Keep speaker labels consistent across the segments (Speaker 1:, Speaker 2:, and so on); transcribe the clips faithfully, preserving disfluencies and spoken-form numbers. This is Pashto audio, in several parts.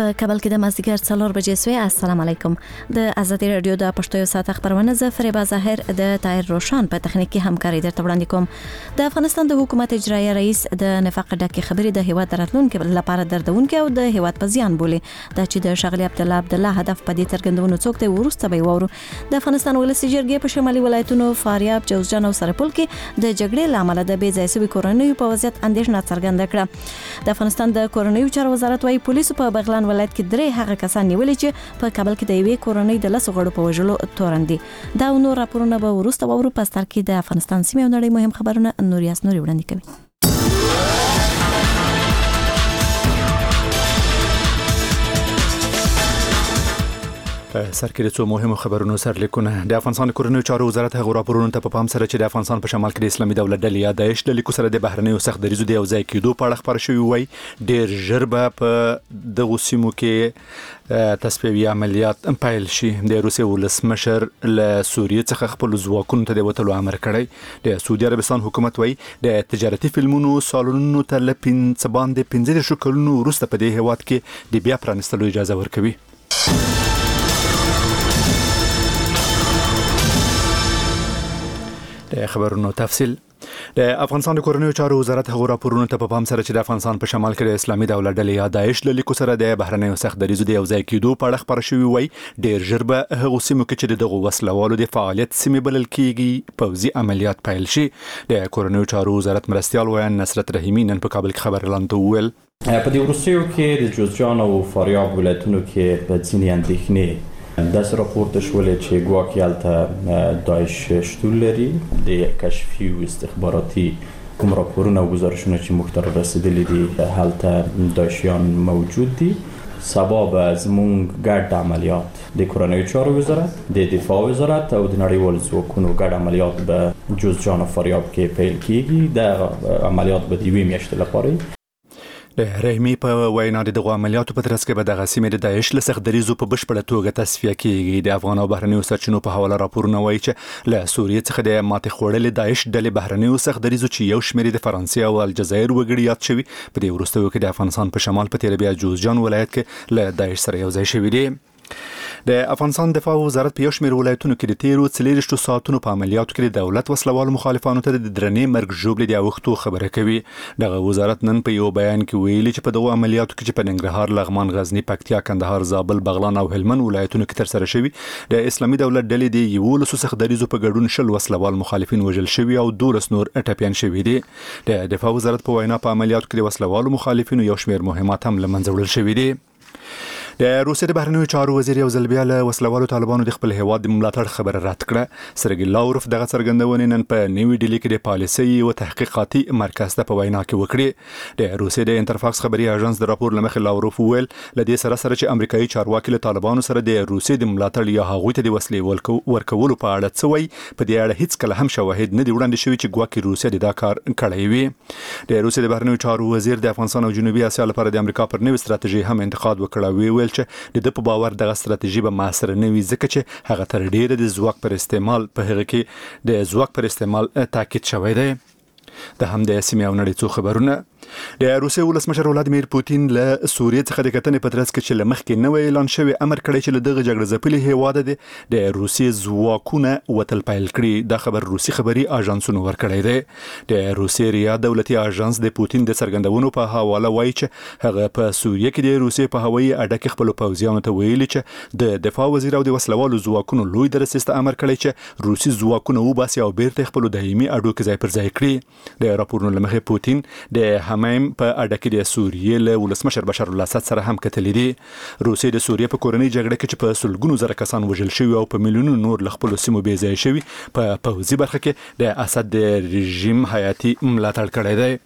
Speaker 1: په کابل کې د مازدیګر څلور بجې سوی. السلام علیکم. د آزادي رادیو د پښتو یو ساعت خبرونه ز فریبا ظاهر د طاهر روشن په تخنیکی همکاري درته وړاندې کوم. د افغانستان د حکومت اجرایي رئیس د نفاق ډکه خبري د هیواد راتلونکو لپاره دردونکو او د هیواد په زیان بولي. دا چې د شغلی عبد الله عبد الله هدف په دې څرګندونو څوک دی ورسته به وورو. د افغانستان ولسی جرګې په شمالي ولایتونو فاریاب، جوزجان او سرپل کې د جګړې لامل د بې ځای سوي کورنیو په وضعیت اندېښنه څرګنده کړه. د افغانستان د کورنیو چارو وزارت وايي پولیسو په بغلان ولایت کې درې هغه کسان نیولې چې په کابل کې د یوې کورنۍ د لسو غړو په وژلو تورن دي. دا نو راپورونه به ورسته وورو په ستر کې د افغانستان سیمه او نړۍ مهم خبرونه نوریاس نوري وړاندې کوي.
Speaker 2: سر کې څو مهمو خبرونو سر لیکونه. د افغانستان کورنیو چارو وزارت هغه راپورونه ته په پام سره چې د افغانستان په شمال کې د اسلامي دولت ډلې یا داعش د لیکو سره د بهرنیو سخت دریزو د یو ځای کېدو په اړه خبر شوی وای. ډېر ژر به په دغه سیمو کې تصفیوي عملیات پیل شي. د روسیې ولسمشر له سوریې څخه خپل ځواکونو ته د وټلو امر کړی. د سعودي عربستان حکومت وای د تجارتي فلمونو سالونونو ته لپین څبان د پنځه شو کلونو وروسته په دې هیواد کې د بیا پرانستلو اجازه ورکوي. د خبرونو تفصیل. د افغانستان د کورنیو چارو وزارت هغه راپورونه ته په پام سره چې د افغانستان په شمال کې د اسلامي دولت ډلې یا داعش له لیکو سره د بهرنیو سخت دریزو د یو ځای کېدو په اړه خبر شوی وای. ډېر ژر به هغه سیمو کې چې دغه وسلوالو د فعالیت سیمه بلل کېږي پوځي عملیات پیل شي. د کورنیو چارو وزارت مرستيال ویان نصرت رحیمی نن په کابل کې خبر اعلان وکړ.
Speaker 3: په دې وروستیو کې د جوزجان او فاریاب ولایتونو کې په ځینې اندېښنې داس راپورته شولې چې ګواکې هلته داعش شتون لري. د کشفي او استخباراتي کوم راپورونه او گزارشونه چې موږ ته رسیدلي دي هلته داعشیان موجود دي. سبا به زموږ ګډ عملیات د کورنیو چارو وزارت، د دفاع وزارت او د نړیوال ځواکونو ګډ عملیات به جوزجان او فاریاب کې پیل کیږي. د عملیات به د یوې میاشتې لپاره
Speaker 2: د رحیمی په وینا د دغه عملیاتو په ترڅ کې به د غسیمې د داعش له سخت دریزو په بشپړه توګه تصفیه کیږي. د افغان او بهرنیو سرچینو په حواله راپورونه وایي چې له سوریې څخه د ماتې خوړلې داعش ډلې بهرنیو سخت دریزو چې یو شمېر د فرانسې او الجزایر وګړي یاد شوي په دې وروستیو کې د افغانستان په شمال په تیر بیا جوزجان ولایت کې له داعش سره یو ځای شوي دي. د افغانستان دفاع وزارت په یو شمېر ولایتونو کې د تیرو څلېرویشتو ساعتونو په عملیاتو کې د دولت وسلوالو مخالفانو ته د درنې مرګ ژوبلې د اوښتو خبره کوي. دغه وزارت نن په یو بیان کې ویلي چې په دغه عملیاتو کې چې په ننګرهار، لغمان، غزنی، پکتیا، کندهار، زابل، بغلان او هلمند ولایتونو کې ترسره شوي د اسلامي دولت ډلې د یولسو سخت دریزو په ګډون شل وسلوال مخالفین وژل شوي او دولس نور ټپیان شوي دي. د دفاع وزارت په وینا په عملیاتو کې د وسلوالو مخالفینو یو شمېر مهمات هم له منځه وړل شوي دي. د روسیې د بهرنیو چارو وزیر یو ځل بیا له وسلوالو طالبانو د خپل هیواد د ملاتړ خبره رد کړه. سرګی لاوروف دغه څرګندونې نن په نیوی ډیلی کې د پالیسي او تحقیقاتي مرکز ته په وینا کې وکړې. د روسیې د انترفاکس خبري اژانس د راپور لمخې لاوروف ویل لدې سره سره چې امریکایي چارواکي له طالبانو سره د روسیې د ملاتړ یا هغوی ته د وسلې ورکولو په اړه څه وایي په دې اړه هیڅ کله هم شواهد نه دی وړاندې شوي چې ګواکې روسیې د دا کار کړی وي. د روسیې د بهرنیو چارو وزیر د افغانستان او جنوبي اسیا لپاره د امریکا پر نوې ستراتیژي هم انتقاد وکړ. وی ویل چې د باور دغه ستراتیژي به معاصر نه وي ځکه چې هغه تر ډیره د ځواک پر استعمال په هغه کې د ځواک پر استعمال تاکید شوی دی. د همدې سیمې او نړۍ څو خبرونه. د روسیې ولسمشر ولادیمیر پوتین له سوریې څخه د کتنې په ترڅ کې چې له مخکې نوی اعلان شوی امر کړی چې له دغه جګړه ځپلي هیواد دی د روسیې ځواکونه وتل پیل کړي. دا خبر روسي خبري اژانسونو ورکړی دی. د روسیې ریا دولتي اژانس د پوتین د څرګندونو په حواله وایي چې هغه په سوریې کې د روسیې په هوایي اډه کې خپل پوځیانو ته ویلي چې د دفاع وزیر او د وسلوالو ځواکونو لوی درسته امر کړی چې روسي ځواکونه وباسي او بیرته خپل دایمي اډو کې ځای پر ځای کړي. د راپورونو لمخې پوتین د همایم په اډه کې د سوریې له ولسمشر بشار الاسد سره هم کتلې دي. روسیې د سوریې په کورنۍ جګړه کې چې په سلګونو زره کسان وژل شوي او په میلیونونو نور له خپلو سیمو بې ځایه شوي په پوځي برخه کې د اسد د رژیم حیاتي ملاتړ کړی دی.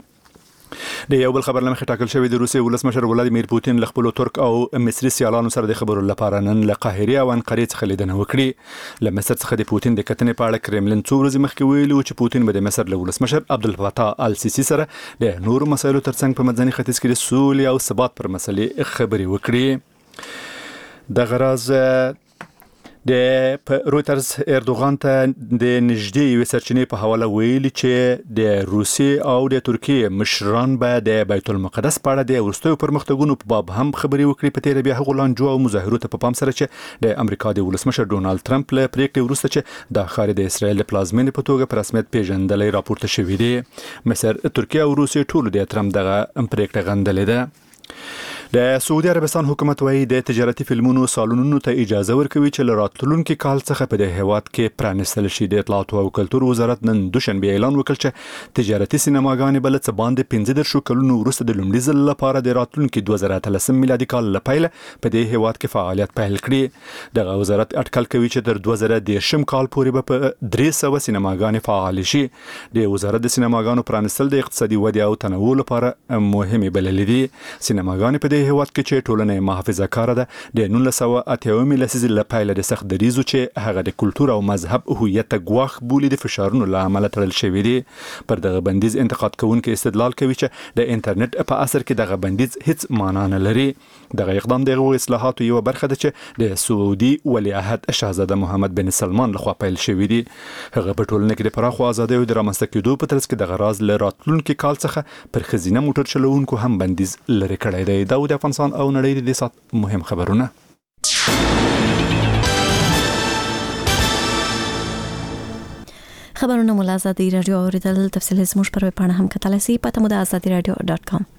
Speaker 2: د یو بل خبر لمخې ټاکل شوی د روسیې ولسمشر ولادیمیر پوتین له خپل ترک او مصري سیالانو سره د خبرو لپاره نن له قاهره او انقرې څخه لیدنه وکړي. له مصر څخه د پوتین د کتنې په اړه کرملین څو ورځې مخکې ویلي و چې پوتین به د مصر له ولسمشر عبدالفتاح السیسی سره د نورو مسایلو ترڅنګ په منځني ختیځ کې د سولې او ثبات پر مسلې خبرې وکړي. د غرض د رويټرز اردوغان ته د نږدې یو سرچینې په حواله ویلي چې د روسیې او د ترکیې مشران به د بیت المقدس په اړه د وروستیو پرمختګونو په باب هم خبرې وکړي په تیر بیا هغه لانجو او مظاهرو ته په پام سره چې د امریکا د ولسمشر ډونالد ټرمپ له پریکړې وروسته چې د خارج د اسرایل پلازمینې په توګه په رسمیت پیژندلې راپورته شوې دي مصر ترکیه او روسیې ټول د ټرمپ دغه پریکړه غندلې ده د سعودي عربستان حکومت وايي د تجارتي فلمونو سالونونو ته اجازه ورکوي چې له راتلونکي کال څخه په دې هیواد کې پرانیستل شي. د اطلاعات او کلتور وزارت نن دوشنبه اعلان وکړ چې تجارتي سینماګانې بل څه باندې پنځه درشو کلونو وروسته د لومړي ځل لپاره د راتلونکي دوه زره اتلسم میلادي کال لپاره په دې هیواد کې فعالیت پیل کړي. د وزارت اټکل کوي چې تر دوه زره دېرشم کال پورې به په درې سوه سینماګانې فعال شي. د وزارت د سینماګانو پرانیستل د اقتصادي ودې او تنوع لپاره مهمه بللې دي. سینماګانې په دې هیواد کې چې ټولنه محافظه کار ده د نولس سوه اته اویا لسیزې له پیله د سخت دریزو چې هغه د کلتور او مذهب هویت ګواښ بولي د فشارونو له امله تړل شوی دی. پر دغه بندیز انتقاد کوونکي استدلال کوي چې د انټرنیټ په اثر کې دغه بندیز هیڅ معنا نه لري. دغه اقدام دغه اصلاحاتو یو برخه ده چې د سعودي ولیعهد شاهزاده محمد بن سلمان لخوا پیل شوی دی. هغه په ټولنه کې د پراخو ازادیو د رامنځته کېدو په ترڅ کې د غراز له راتلونکي کال څخه پر خزینه موټر چلوونکو هم بندیز لري کړی دی. دا د افغانستان او نړۍ د سات مهم خبرونه.
Speaker 1: خبرونه مو له ازادي رادیو اوریدل. تفصیل زموږ پر ویب پاڼه هم کتلی سئ. پته مو د ازادي رادیو ډاټ کام.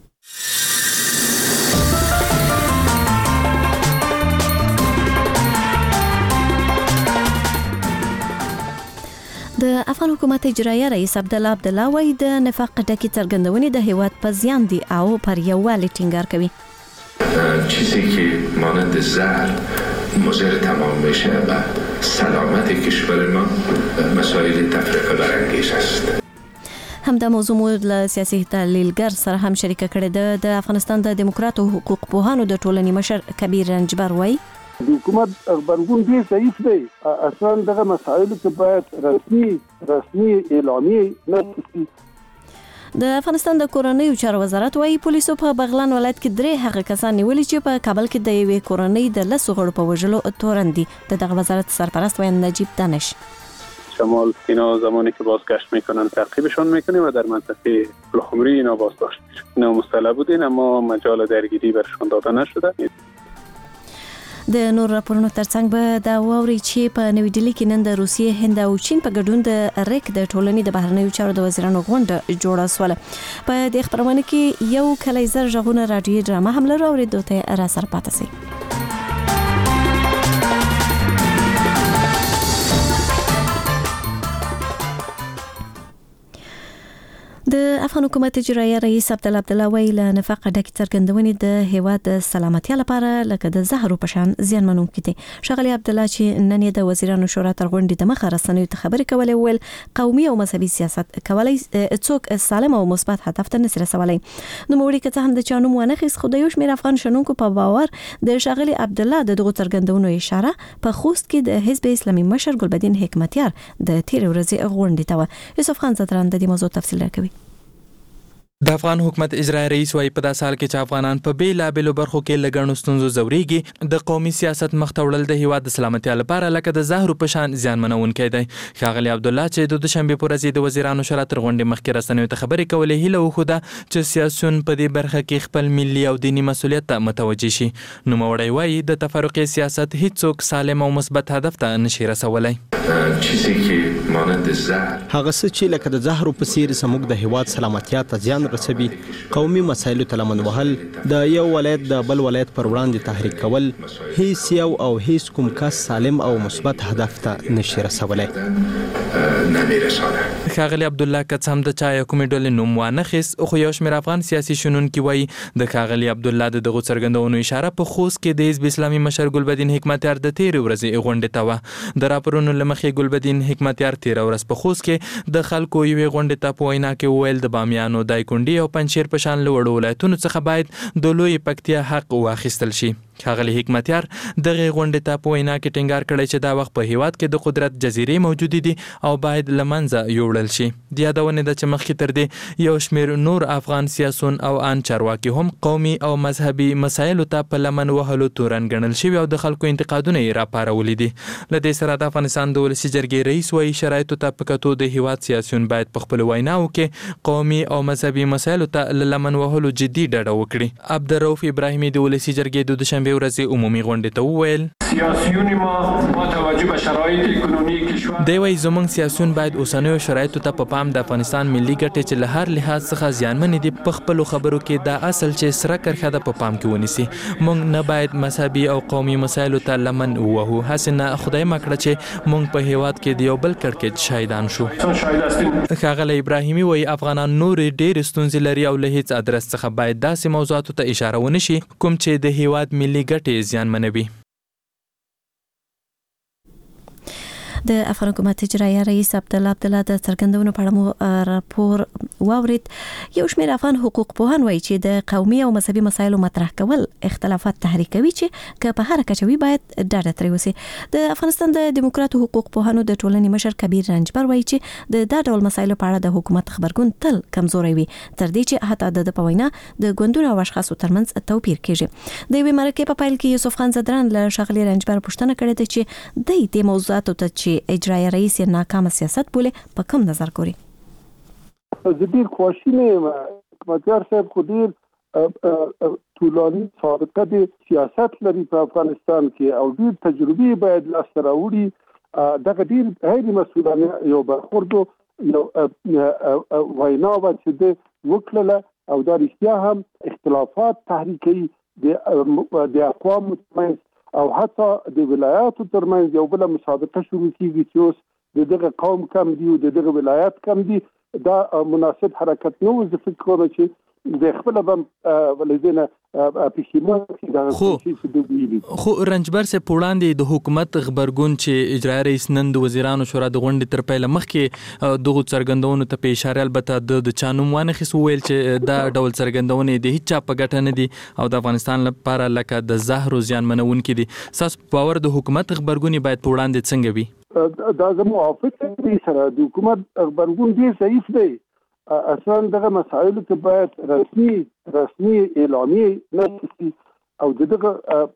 Speaker 1: د افغان حکومت اجرایه رئیس عبدالله عبدالله وايي د نفاق ډکې څرګندونې د هیواد په زیان دي او پر یووالي ټینګار کوي.
Speaker 4: چیزی که مانند زهر مضر تمام بشه و سلامت کشور ما مسائل تفرقه برانگیز است.
Speaker 1: همدا موضوع مو له سیاسي تحلیلګر سره هم شریکه کړې ده. د افغانستان د دیموکراتو حقوق پوهانو د ټولنې مشر کبیر رنجبر وايي
Speaker 5: د حکومت خبرګون ډیر ضعیف دی. اصلا دغه مسایلو ته باید رسمي رسمي اعلامیه نه.
Speaker 1: د افغانستان د کورنیو چارو وزارت وايي پولیسو په بغلان ولایت کې درې هغه کسان نیولي چې په کابل کې د یوې کورنۍ د لسو غړو په وژلو تورن دي. د دغه وزارت سرپرست وایي نجیب دانش
Speaker 6: شمال اینا زمانی که بازگشت میکنن تعقیبشون میکنیم و در منطقه پلخمری اینا بازداشت میشن. اینا مستلب بودین اما مجال درگیری برشون داده نشده.
Speaker 1: د نور راپورونو ترڅنګ به دا واوري چې په نوې ډیلي کې نن د روسیې، هند او چین په ګډون د ریک د ټولنې د بهرنیو چارو د وزیرانو غونډه جوړه سوله. په دې خبرونه کې یو کلی زر ژغونه رادیوي ډرامه هم لرو او دوی ته را سره پاتې سي. د افغان حکومت اجرایه رئیس عبدالله عبدالله ویل له نفاق ډکې څرګندونې د هیواد د سلامتیا لپاره لکه د زهرو په شان زیانمنونکي دي. ښاغلي عبدالله چې نن د وزیرانو شورا تر غونډې د مخه رسنیو ته خبرې کولې ویل قومي او مذهبي سیاست کولای څوک سالم او مثبت هدف ته نسي رسولای. نو موږ که څه هم د چانو مو نه خېس خو د یو شمېر افغان شنونکو په باور د ښاغلي عبدالله د دغو څرګندونو اشاره په خوست کې د حزب اسلامي مشر ګلبدین حکمتیار د تیر ورځې غونډې ته و. یوسف خان زدران د دې موضوع تفصیل راکوي.
Speaker 7: د افغان حکومت اجرایي رئیس وايي په داسې حال کې چې افغانان په بیلابېلو برخو کې له ګڼو ستونزو ځورېږي، د قومي سیاست مخ ته وړل د هیواد د سلامتیا لپاره لکه د زهرو په شان زیانمنونکی دی. ښاغلي عبدالله چې د دوشنبې په ورځ د وزیرانو شورا تر غونډې مخکې رسنیو ته خبرې کولې هیله وښوده چې سیاسیون په دې برخه کې خپل ملي او دیني مسؤلیت ته متوجه شي. نوموړی وايي د تفرقې سیاست هیڅوک سالم او مثبت هدف ته نشي رسولی.
Speaker 8: هغه څه چې لکه د زهرو په څیر زموږ د هیواد سلامتیا ته زیان رسوي، قومي مسایلو ته لمن وهل، د یو ولایت د بل ولایت پر وړاندې تحریک کول، هیڅ یو او هیڅ کوم کس سالم او مثبت هدف ته نشي رسولی.
Speaker 7: ښاغلي عبدالله که څه هم د چا یا کومې ډلې نوم وانخیست، خو یو شمېر افغان سیاسي شنونکي وایي د ښاغلي عبدالله د دغو څرګندونو اشاره په خوست کې د حزب اسلامي مشر ګلبدین حکمتیار د تېرې ورځې غونډې ته وه. د راپورونو له مخې ګلبدین حکمتیار تېره ورځ په خوست کې د خلکو یوې غونډې ته په وینا کې وویل د بامیانو، دایکنډي او پنجشیر په شان له وړو ولایتونو څخه باید د لویې پکتیا حق واخیستل شي. ښاغلي حکمتیار دغه غونډې ته په وینا کې ټینګار کړی چې دا وخت په هیواد کې د قدرت جزیرې موجودې دي او باید له منځه یوړل شي. د یادونې ده چې مخکې تر دې یو شمېر نور افغان سیاسون او ان چارواکي هم قومي او مذهبي مسایلو ته په لمن وهلو تورن ګڼل شوي او د خلکو انتقادونه یې راپارولي دي. له دې سره د افغانستان د ولسي جرګې رئیس وایي شرایطو ته په کتو د هیواد سیاسیون باید په خپلو ویناوو کې قومي او مذهبي مسایلو ته له لمن وهلو جدي ډډه وکړي. عبدالرؤف ابراهیمي د ولسي جرګې د دوشنبې ورځې عمومي غونډې ته وویل
Speaker 9: سیاسیون ما با توجه به شرایط اقتصادي کشور
Speaker 7: دی وایي زموږ سیاسیون باید اوسنیو شرایطو ته په پام د افغانستان ملي ګټې چې له هر لحاظ څخه زیانمنې دي په خپلو خبرو کې دا اصل چې سره کرښه ده په پام کې ونیسي. موږ نه باید مذهبي او قومي مسایلو ته لمن ووهو، هسې نه خدای مه کړه چې موږ په هیواد کې د یو بل کړکېچ شهیدان شو. ښاغلی ابراهیمي وایي افغانان نورې ډېرې ستونزې لري او له هیڅ ادرس څخه باید داسې موضوعاتو ته اشاره ونه شي کوم چې د هیواد ملي ګټې زیانمنوي.
Speaker 1: د افغان حکومت اجرایه رئیس عبدالله عبدالله د څرګندونو په اړه مو راپور واورید. یو شمېر افغان حقوق پوهان وایي چې د قومي او مذهبي مسایلو مطرح کول اختلافات تحریکوي چې که په هر کچه وي باید ډاډه ترې وسی. د افغانستان د دیموکراتو حقوق پوهانو د ټولنې مشر کبیر رنجبر وایي چې د دا ډول مسایلو په اړه د حکومت خبرګون تل کمزوری وي تر دې چې حتی د په وینا د ګوندونو او اشخاصو ترمنځ توپیر کیږي. د یوې مرکې په پیل کې یوسف خان زدران له ښاغلي رنجبر پوښتنه کړې ده چې د دې موضوعاتو ته چې اجرایه رئیس یې ناکام سیاست بوله په کوم نظر ګوري؟
Speaker 5: زه ډیر خوشاله یم حکومتیار صاحب خو ډیر طولاني سابقه د سیاست لري په افغانستان کې او ډیر تجربه باید لاسته راوړي. دغه ډیر غیر مسؤلانه یو برخورد یو وینا و چې د وکړه او دا رښتیا هم اختلافات تحریکي د د اقوام متمنځ او حتی د ولایاتو ترمنځ یو بل مسابقه شروع کیږي چې اوس د دغه قوم کم دی او د دغه ولایت کم دی. دا مناسب حرکت نه و. زه فکر کوم چې د خپل بم ولیدنه پښیمانه دا
Speaker 7: خو خو رنجبر سه پوړاندې د حکومت خبرګون چې اجرایه رئیس نن د وزیرانو شورا د غونډې تر پیله مخکې دغه څرګندونو ته په اشاره البته د چانوم وانه خو ویل چې دا ډول څرګندونې د هیڅ چا په ګټه نه دي او د افغانستان لپاره لکه د زهر زیان منونکي دي. ساس باور د حکومت خبرګون باید پوړاندې څنګه وي؟
Speaker 5: دا زموږ موافق دي سره د حکومت خبرګون ډیر ضعیف دی. اصلا دغه مسائل ته باید رسمي رسمي اعلامیه نشي او دغه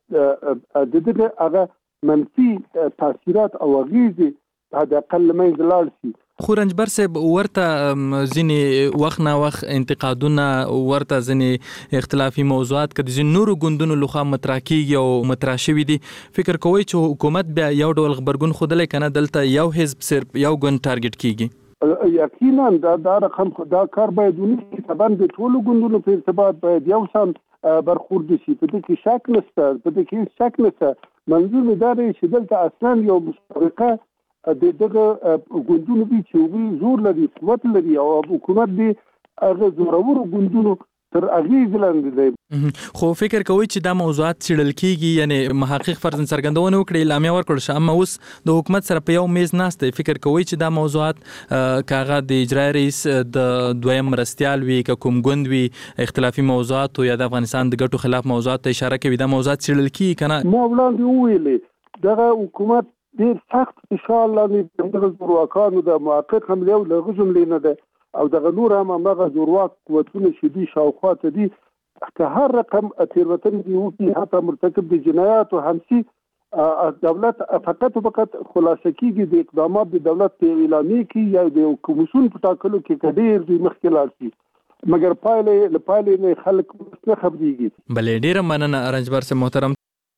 Speaker 5: دغه هغه منفي تاثیرات او غیزه هدا اقل منځ لاړ شي.
Speaker 7: خو رنجبر صاحب ورته ځینې وخت نه وخت انتقادونه ورته ځینې اختلافي موضوعات کړي ځینې نورو ګوندونو لخوا مطرح کیږي او مطرح شوي دي. فکر کوئ چې حکومت بیا یو ډول خبرګون ښودلی که نه دلته یو حزب صرف یو ګوند ټارګټ کیږي؟
Speaker 5: یقینا دا دا رقم دا کار باید ونیسي. طبعا د ټولو ګوندونو په ارتباط باید یو سم برخورد شي. په دې کې شک نشته په دې کې شک نشته. منظور مې دا دی چې دلته اصلا یو مسابقه د دغه ګوندونو دي چې زور لري قوت لري او حکومت دی هغه زورورو ګوندونو تر اغیز لاندې دی.
Speaker 7: خو فکر کوي چې دا موضوعات څېړل کیږي یعنی محقق فرضاً څرګندونه وکړي اعلامیه ورکړل شي اما اوس د حکومت سره په یو میز ناست دی. فکر کوي چې دا موضوعات کاغه د اجرایه رئیس د دویم مرستیال وي که کوم ګوند وي اختلافي موضوعات یا د افغانستان د ګټو خلاف موضوعات ته اشاره کوي دا موضوعات څېړل کیږي که نه؟
Speaker 5: ما وړاندې وویلې دغه حکومت ډیر سخت فشار لاندې دغه زورواکانو د محقق هم یو له جملې نه ده او دغه نور هم هغه زورواک قوتونه چې دي شاوخوا ته دي که هر رقم تیروتنې دي وکړي حتی مرتکب د جنایاتو هم شي دولت فقط فقط خلاصه کیږي د اقدامات د دولت په اعلامیه کې یا د کمیسیون په ټاکلو کې کډیر دوی مخکې لاړ شي مګر پایلې له پایلې نه خلک نه خبرېږي.
Speaker 7: بلې ډیره مننه رنجبر صاحب محترم.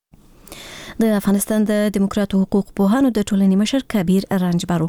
Speaker 1: د افغانستان د دیموکراتو حقوق پوهانو د ټولنې مشر کبیر رنجبر.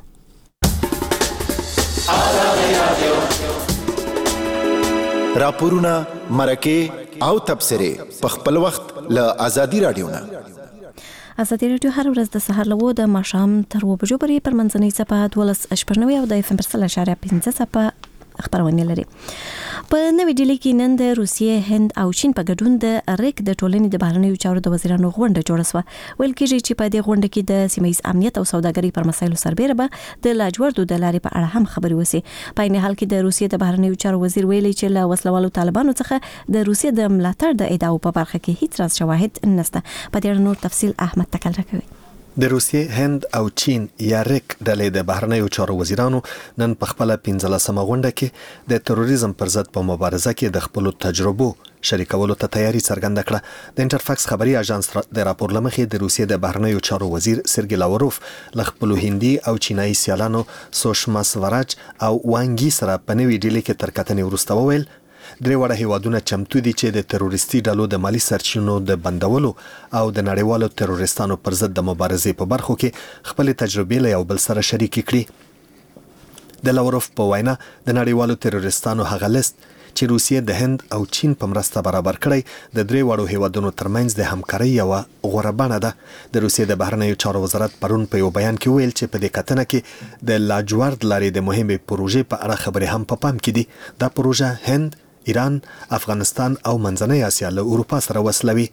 Speaker 10: راپورونه مرکه او تبصره په خپل وخت له ازادي رادیو نه.
Speaker 1: ازادي رادیو هر ورځ د سهار له د ماښام تر اوه بجو پورې پر منځنۍ صفحه دولس شپږ نوي او د اف ام پر سل اشاریه پنځه صفحه خبرونه لري. په نوې ډیلي کې نن د روسیې، هند او چین په ګډون د ریک د ټولنې د بهرنیو چارو د وزیرانو غونډه جوړه شوه. ویل کېږي چې په دې غونډه کې د سیمه ییز امنیت او سوداګرۍ پر مسایلو سربېره به د لاجوردو د لارې په اړه هم خبرې وشي. په عین حال کې د روسیې د بهرنیو چارو وزیر ویلي چې له وسلوالو طالبانو څخه د روسیې د ملاتړ د ادعاو په برخه کې هیڅ راز شواهد نشته. په دې اړه نور تفصیل احمد تکل راکوي.
Speaker 11: د روسیې، هند او چین یا ریک ډلې د بهرنیو چارو وزیرانو نن په خپل پنځلسمه غونډه کې د تروریزم پر ضد په مبارزه کې د خپل تجربو شریکولو ته تیاری څرګنده کړه. د انټرفاکس خبري اژانس د راپور لمخې د روسیې د بهرنیو چارو وزیر سرګی لاوروف له خپل هندي او چینایي سیالانو سوشما سوراج او وانګي سره په نوې ډیلي کې تر کتنې وروسته وویل درې وړه هیوادونه چمتو دي چې د تروریستي ډلو د مالی سرچینو د بندولو او د نړیوالو تروریستانو پر ضد د مبارزې په برخو کې خپل تجربې له یو بل سره شریک کړي. د لاوروف په وینا د نړیوالو تروریستانو هغه لیست چې روسیې د هند او چین په مرسته برابر کړی د درې وړو هیوادونو ترمنځ د همکارۍ یو غوره بڼه ده. د روسیې د بهرنیو چارو وزارت پرون په یو بیان کې ویل چې په دې کتنه کې د لاجورد لارې د مهمې پروژې په اړه خبرې هم په پام کې دي. دا پروژه هند، ایران، افغانستان او منځنۍ اسیا له اروپا سره وصلوي.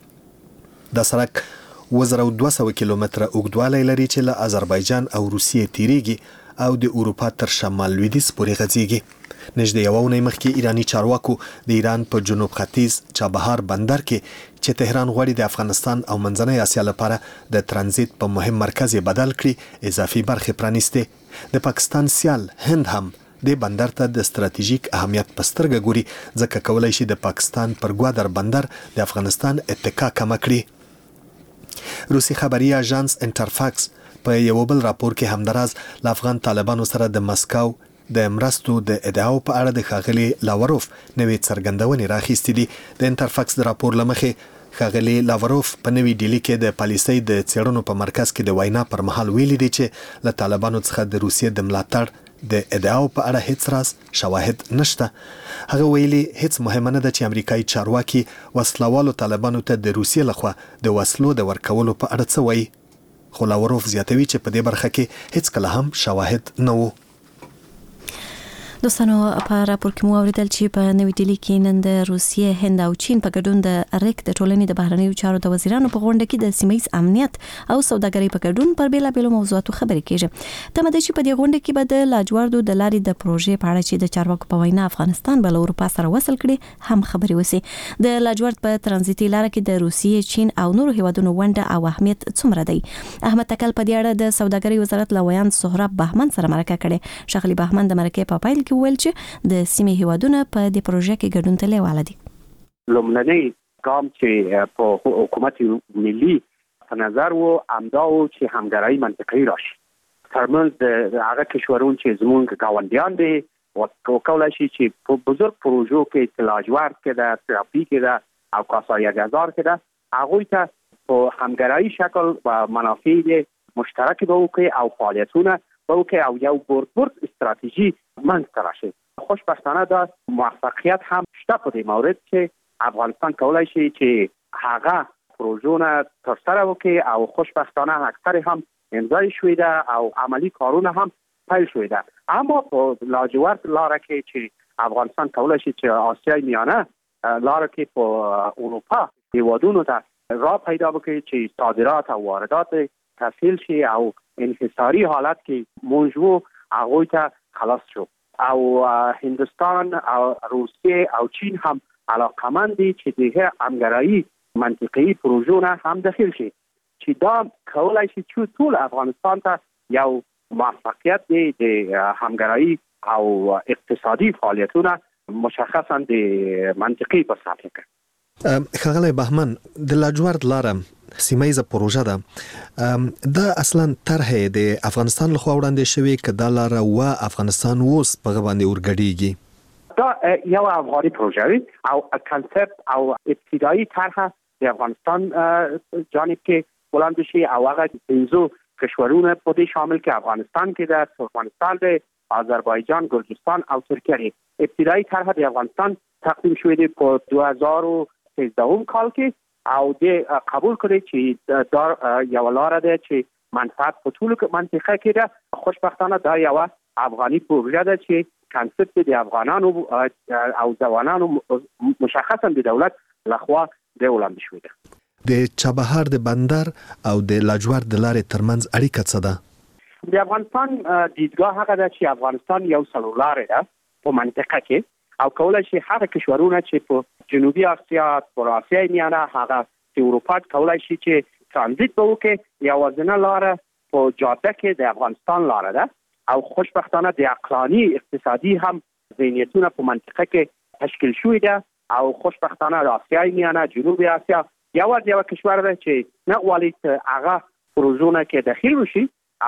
Speaker 11: دا سړک اووه زره دوه سوه کیلومتره اوږدوالی لري چې له آذربایجان او روسیې تیریږي او د اروپا تر شمال لویدیځ پورې غځیږي. نږدې یوه اونۍ مخکې ایرانی چارواکو د ایران په جنوب ختیځ چابهار بندر کې چې تهران غواړي د افغانستان او منځنۍ اسیا لپاره د ترانزیت په مهم مرکز بدل کړي اضافي برخې پرانیستې. د پاکستان سیال هند هم د بندر ته د ستراتیژیک اهمیت په سترګه ګوري ځکه کولای شي د پاکستان پر ګوادر بندر د افغانستان اتکا کم کړي. روسي خبري اژانس انټرفاکس په یو بل راپور کې همدراز له افغان طالبانو سره د مسکو د مرستو د ادعاو په اړه د ښاغلي لاوروف نوې څرګندونې راخیستې دي. د انټرفاکس د راپور لمخې ښاغلي لاوروف په نوې ډیلي کې د پالیسۍ د څېړنو په مرکز کې د وینا پر مهال ویلي دي چې له طالبانو څخه د روسیې د ملاتړ د ادعاو په اړه هیڅ راز شواهد نشته. هغه ویلي هیڅ مهمه نه ده چې امریکایي چارواکي وسلوالو طالبانو ته د روسیې لخوا د وسلو د ورکولو په اړه څه وایي. خو لاوروف زیاتوي چې په دې برخه کې هیڅ کله هم شواهد نه وو.
Speaker 1: دوستانو په راپور کې مو اوریدل چې په نوې ډیلي کې نن د روسیې، هند او چین په ګډون د ریک د ټولنې د بهرنیو چارو د وزیرانو په غونډه کې د سیمه ییز امنیت او سوداګرۍ په ګډون پر بیلابېلو موضوعاتو خبرې کیږي. تمه ده چې په دې غونډه کې به د لاجوردو د لارې د پروژې په اړه چې د چارواکو په وینا افغانستان به له اروپا سره وصل کړي هم خبرې وشي. د لاجورد په ترانزیتي لار کې د روسیې، چین او نورو هیوادونو ونډه او اهمیت څومره دی؟ احمد تکل په دې اړه د سوداګرۍ وزارت لویان سهراب بهمن سره مرکه کړې. شغلی بهمن د مرکې په پایل کې ویل چې د سیمې هیوادونه په دې پروژه کې ګډون ته لیواله دي.
Speaker 12: لومړنی ګام چې په حکومت ملي په نظر و امدا و چې همکاري منطقي راشي ترمنځ د هغه کشورون چې زمونږ گاونډیان دي او کولای شي چې په بزرګ پروژو کې تلاجور کې د تراپی کې د او کاسای غزار کې د هغه ته په همکاري شکل و منافع مشترک به وکړي او فعالیتونه به وکړي او یو برد استراتیژي منځ ته راشي. خوشبختانه دا موفقیت هم شته په دې مورد چې افغانستان کولای شي چې هغه پروژونه ترسره وکړي او خوشبختانه اکثر هم امضای شوی ده او عملی کارونه هم پیل شوی ده. اما په لاجورد لاره کې چې افغانستان کولای شي چې آسیای میانه لاره کې په اروپا هیوادونو ته راه پیدا وکړي چې صادرات او واردات تسهیل شي او انحصاری حالت کې موضوع هغه ته خلاص شو او هندوستان او روسیه او چین هم علاقمند دي چې د همکاري منطقي پروژونه هم داخل شي چې دا کولای شي چې ټول افغانستان ته یو موفقیت دی د همکاري او اقتصادي فعالیتونه مشخصا د منطقي په سطح کې.
Speaker 11: ښاغلی بهمن د لاجورد لاره سیمایزه پروژه ده دا اصلا طرح د افغانستان لخوا وړاندې شوی کدا لاره و افغانستان اوس په باندې ورګډیږي.
Speaker 12: دا یو افغاني پروژه او کانسپت او ابتدایي طرح د افغانستان جانب کې وړاندې شي او هغه پنځو کشورونه په دې شامل کې افغانستان کې د ترکمنستان د آذربایجان، ګرجستان او ترکیه. ابتدایي طرح د افغانستان تقدیم شوی دی په دوه هزار و سیزده کال کې او د قبول کړي چې دا یو لار ده چې منفعت په ټول منطقه کې ده. خوشبختانه دا یو افغاني پروژه ده چې کانسپت د افغانانو او ځوانانو مشخصا د دولت لخوا د وړاندې شوی دی.
Speaker 11: د چابهار د بندر او د لاجورد د لارې ترمنځ اړیکه څه ده؟
Speaker 12: د افغانستان دیدګاه هغه ده چې افغانستان یو څلورلارې ده په منطقه کې او کولای شي هغه کشورونه چې په جنوبي اسیا پر اسیای میانه هغه د اروپا کولای شي چې ترانزیت به وکړي. یوازینه لاره په جاده کې د افغانستان لاره ده او خوشبختانه د عقلانی اقتصادي هم ذهنیتونه په منطقه کې تشکیل شوی ده او خوشبختانه د اسیای میانه جنوبي اسیا یوازې یو کشور ده چې نه غواړي هغه پروژونه کې داخل وشي.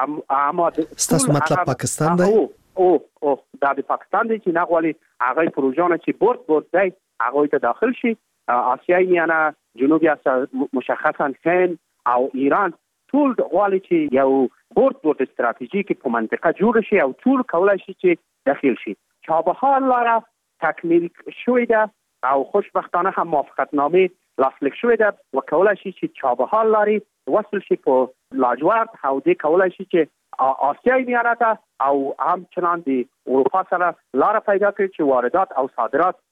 Speaker 12: اما
Speaker 11: ستاسو مطلب پاکستان دی؟
Speaker 12: او او دا د پاکستان دی چې نه غواړي هغه پروژونه چې بورد بورد دی هغه ته داخل شي. اسیای میانه جنوبي اسیا مشخصا هند او ایران ټول غواړي چې یو بورد بورد استراتیژیک په منطقه جوړ شي او ټول کولای شي چې داخل شي. چابهار لاره تکمیل شوی ده او خوشبختانه هم موافقتنامه لاسلیک شوی ده و کولای شي چې چابهار لارې وصل شي په لاجورد او د کولای شي چې آسیای میانه ته او همچنان د اروپا سره لاره پیدا کړي چې واردات او صادرات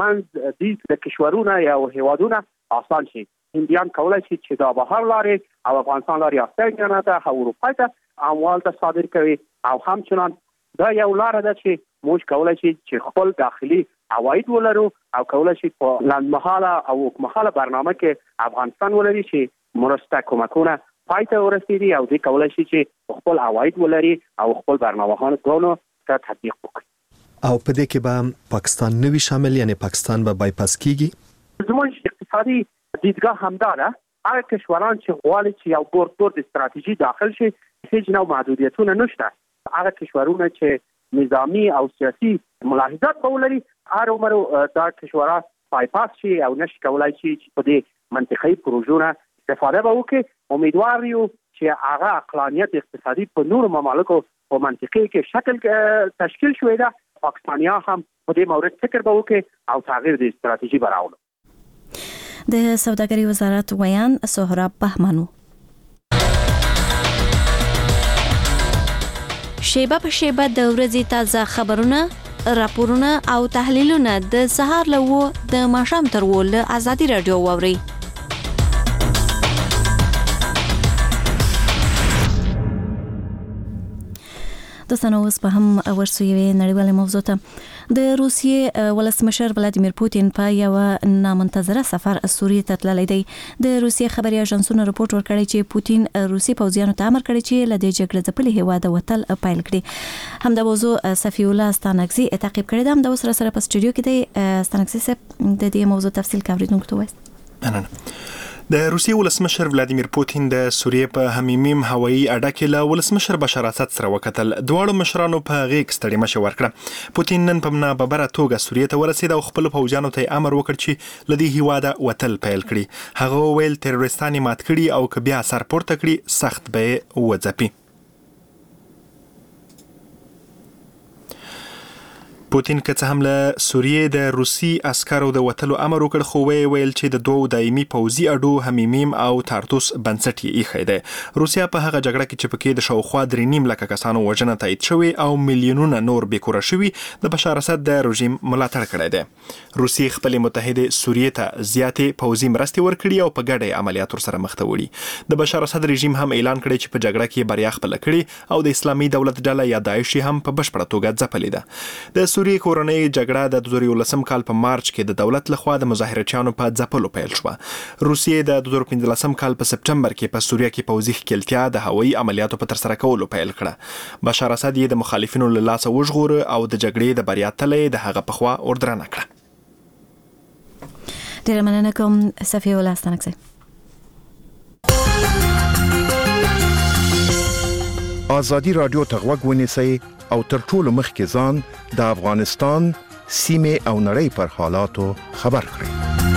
Speaker 12: ترمنځ د کشورونو یا هیوادونو آسان شي. هندیان کولای شي چې د بهر لارې او افغانستان لارې آسیای میانه ته او اروپا ته اموال ته صادر کوي او همچنان دا یو لاره ده چې موږ کولای شي چې خپل داخلي عواید ولرو او کولای شي په لنډمهاله او اوږدمهاله برنامه کې افغانستان ولري چې مرسته کومکونه پای ته ورسیږي او دوی کولای شي چې خپل عواید ولري او خپل برنامه‌هانو ته تطبیق وکړي.
Speaker 11: او په دې کې به پاکستان نوي شامل یعنی پاکستان به بایپاس کیږي؟
Speaker 12: زموږ اقتصادي دیدګاه همدا ده. هغه کشوران چې غواړي چې یو بورد بورد استراتیژي داخل شي هیڅ نوع محدودیتونه نشته. هغه کشورونه چې نظامی او سیاسي ملاحظات ولري هر عمر دا کشورات بایپاس شي او نشي کولای شي چې په دې منطقي پروژونه استفاده وکړي. امیدوار یو چې هغه عقلانیت اقتصادي په نور ممالکو په منطقه کې شکل تشکیل شوی ده. پاکستانیا هم په دې مورد فکر به وکړي او تغییر د استراتیژي براوړي.
Speaker 1: د سوداګرۍ وزارت ویان سهراب بهمنو شیبه په شیبه د ورځې تازه خبرونه، راپورونه او تحلیلونه د سهار له د ماښام تر و له ازادي رادیو واوري. دوستانو اوس په هم ورسو یوې نړیوالې موضوع ته د روسیې ولسمشر ولادیمیر پوتین په یو نامنتظره سفر سوریې ته تللی دی. د روسیې خبري اژانسونو رپورټ ورکړی چې پوتین روسي پوځیانو ته امر کړی چې له دې جګړې ځپلي هیواده وتل پیل کړي. همدا موضوع صفی الله ستانکزي تعقیب کړی دی. همدا اوس سره سره په سټوډیو کې دی. ستانکزي صاحب د دې موضوع تفصیل کوریدونکو ته وایي.
Speaker 13: مننه. د روسیې ولسمشر ولادیمیر پوتین د سوریې په حمیمیم هوایي اډه کې له ولسمشر بشار اسد سره وکتل. دواړو مشرانو په غیږ ستړي مشه ورکړه. پوتین نن په ناببره توګه سوریې ته ورسید او خپل پوځیانو ته امر وکړ چې له دې هیواده وتل پیل کړي. هغه ویل تروریستان مات کړي او که بیا سر پورته کړي سخت به وځپي. پوتین که څه هم له سوریې د روسي عسکرو د وتلو امر وکړ خو ویل چې د دوه دایمي پوځي اډو حمیمیم او تارتوس بنسټ یې ایښی دی. روسیا په هغه جګړه کې چې پکې د شاوخوا درې نیم لکه کسانو وژنه تایید شوې او میلیونونه نور بېکوره شوي د بشار اسد د رژیم ملاتړ کړی دی. روسیې خپلې متحدې سوریې ته زیاتې پوځي مرستې ورکړي او په ګډه عملیات ورسره مخ ته وړي. د بشار اسد رژیم هم اعلان کړی چې په جګړه کې بریا خپله کړې او د اسلامي دولت ډله یا داعش هم په بشپړه توګه ځپلې ده. د سوریې کورنۍ جګړه د دوه زره یولسم کال په مارچ کې د دولت لخوا د مظاهرچیانو په ځپلو پیل شوه. روسیې د دوه زره پنځلسم کال په سپټمبر کې په سوریه کې پوځي ښکېلتیا د هوایي عملیاتو په ترسره کولو پیل کړه. بشار اسد یې د مخالفینو له لاسه وژغوره او د جګړې د بریا تله د هغه پخوا اوردرنه کړه.
Speaker 1: ډیره مننه کوم صفی الله ستانکزي.
Speaker 14: آزادی رادیو ته غوږ ونیسئ او تر ټولو مخکې ځان د افغانستان سیمې او نړۍ پر حالاتو خبر کړئ.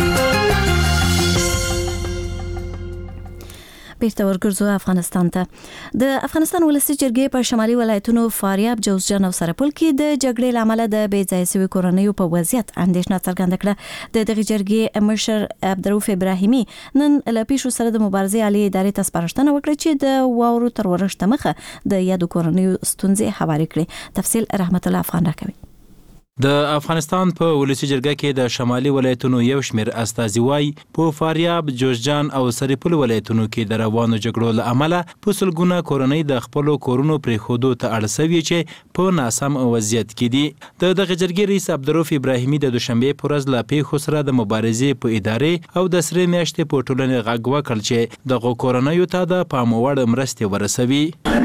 Speaker 1: بیرته ورګرځو افغانستان ته. د افغانستان ولسي جرګې په شمالي ولایتونو فاریاب، جوزجان او سرپل کې د جګړې لامل د بې ځای شویو کورنیو په وضعیت اندېښنه څرګنده کړه. د دغه جرګې مشر عبدالرؤف ابراهیمي نن له پیښو سره د مبارزې عالی ادارې ته سپارښتنه وکړه چې د واورو تر ورشته مخه د یادو کورنیو ستونزې هوارې کړي. تفصیل رحمت الله افغان راکوي.
Speaker 15: د افغانستان په ولسی جرګه کې د شمالي ولایتونو یو شمېر استازي وایي په فاریاب، جوزجان او سرپل ولایتونو کې د روانو جګړو له امله په سلګونه کورنۍ د خپلو کورونو پرېښودو ته اړ سوي چې په ناسم وضعیت کې دي. د دغه جرګې رئیس عبدالرؤف ابراهیمي د دوشنبې په ورځ له پیښو سره د مبارزې په ادارې او د سرې میاشتې په ټولنې غږ وکړ چې دغو کورنیو ته د پام وړ مرستې ورسوي.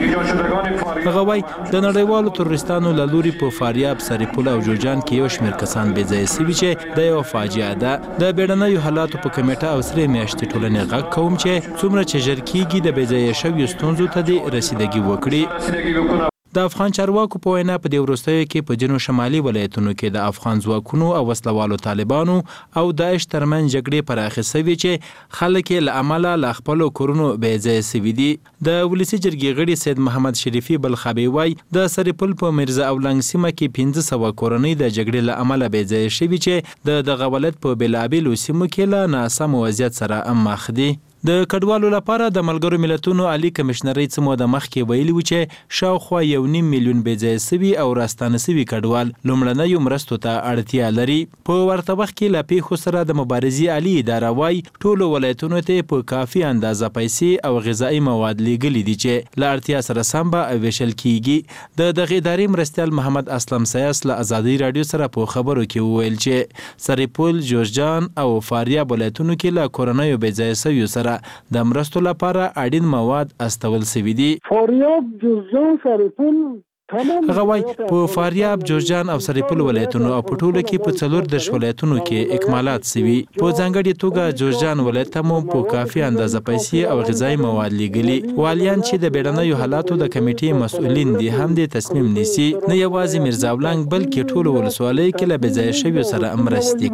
Speaker 15: هغه وایي د نړیوالو تروریستانو له لوري په فاریاب، سرپل او جان کې یو شمېر کسان بې ځایه سوي چې د یو فاجعه ده. د بیړنیو حالاتو په کمیټه او سرې میاشتې ټولنې غږ کوم چې څومره چې ژر کیږي د بې ځایه شویو ستونزو ته دې رسیدګي وکړي. د افغان چارواکو په وینا په دې وروستیو کې په ځینو شمالي ولایتونو کې د افغان ځواکونو او وسلوالو طالبانو او داعش ترمنځ جګړې پراخې سوي چې خلک یې له امله له خپلو کورونو بې ځایه سوي دي. د ولسي جرګې غړي سید محمد شریفي بلخابي وایي د سرپل په میرزا اولنګ سیمه کې پنځه سوه کورنۍ د جګړې له امله بې ځایه شوي چې د دغه ولایت په بېلابېلو سیمو کې له ناسم وضعیت سره مخ دي. د کډوالو لپاره د ملګرو ملتونو عالی کمشنرۍ څه موده مخکې ویلي و چې شاوخوا یو نیم میلیون بې ځایه سوي او راستانه سوي کډوال لومړنیو مرستو ته اړتیا لري. په ورته وخت کې له پیښو سره د مبارزې عالي اداره وایي ټولو ولایتونو ته په کافي اندازه پیسې او غذایي مواد لیږلي دي چې له اړتیا سره سم به ویشل کیږي. د دغې ادارې مرستیال محمد اسلم سیاس له ازادي راډیو سره په خبرو کې وویل چې سرپل، جوزجان او فاریاب ولایتونو کې له کورنیو بې ځایه سویو سره د مرستو لپاره اړین مواد استول سوي دي.
Speaker 5: فاریاب، جوزجان، سرپل
Speaker 15: هغه وایي په فاریاب، جوزجان او سرپل ولایتونو او په ټولو کې په څلور دېرش ولایتونو کې اکمالات سوي. په ځانګړې توګه جوزجان ولایت ته مو په کافي اندازه پیسې او غذایي مواد لیږلي. والیان چې د بیړنیو حالاتو د کمیټې مسؤلین دي هم دې تصمیم نیسي. نه یوازې میرزا اولنګ بلکې ټولو ولسوالیو کې له بې ځایه شویو سره مرستې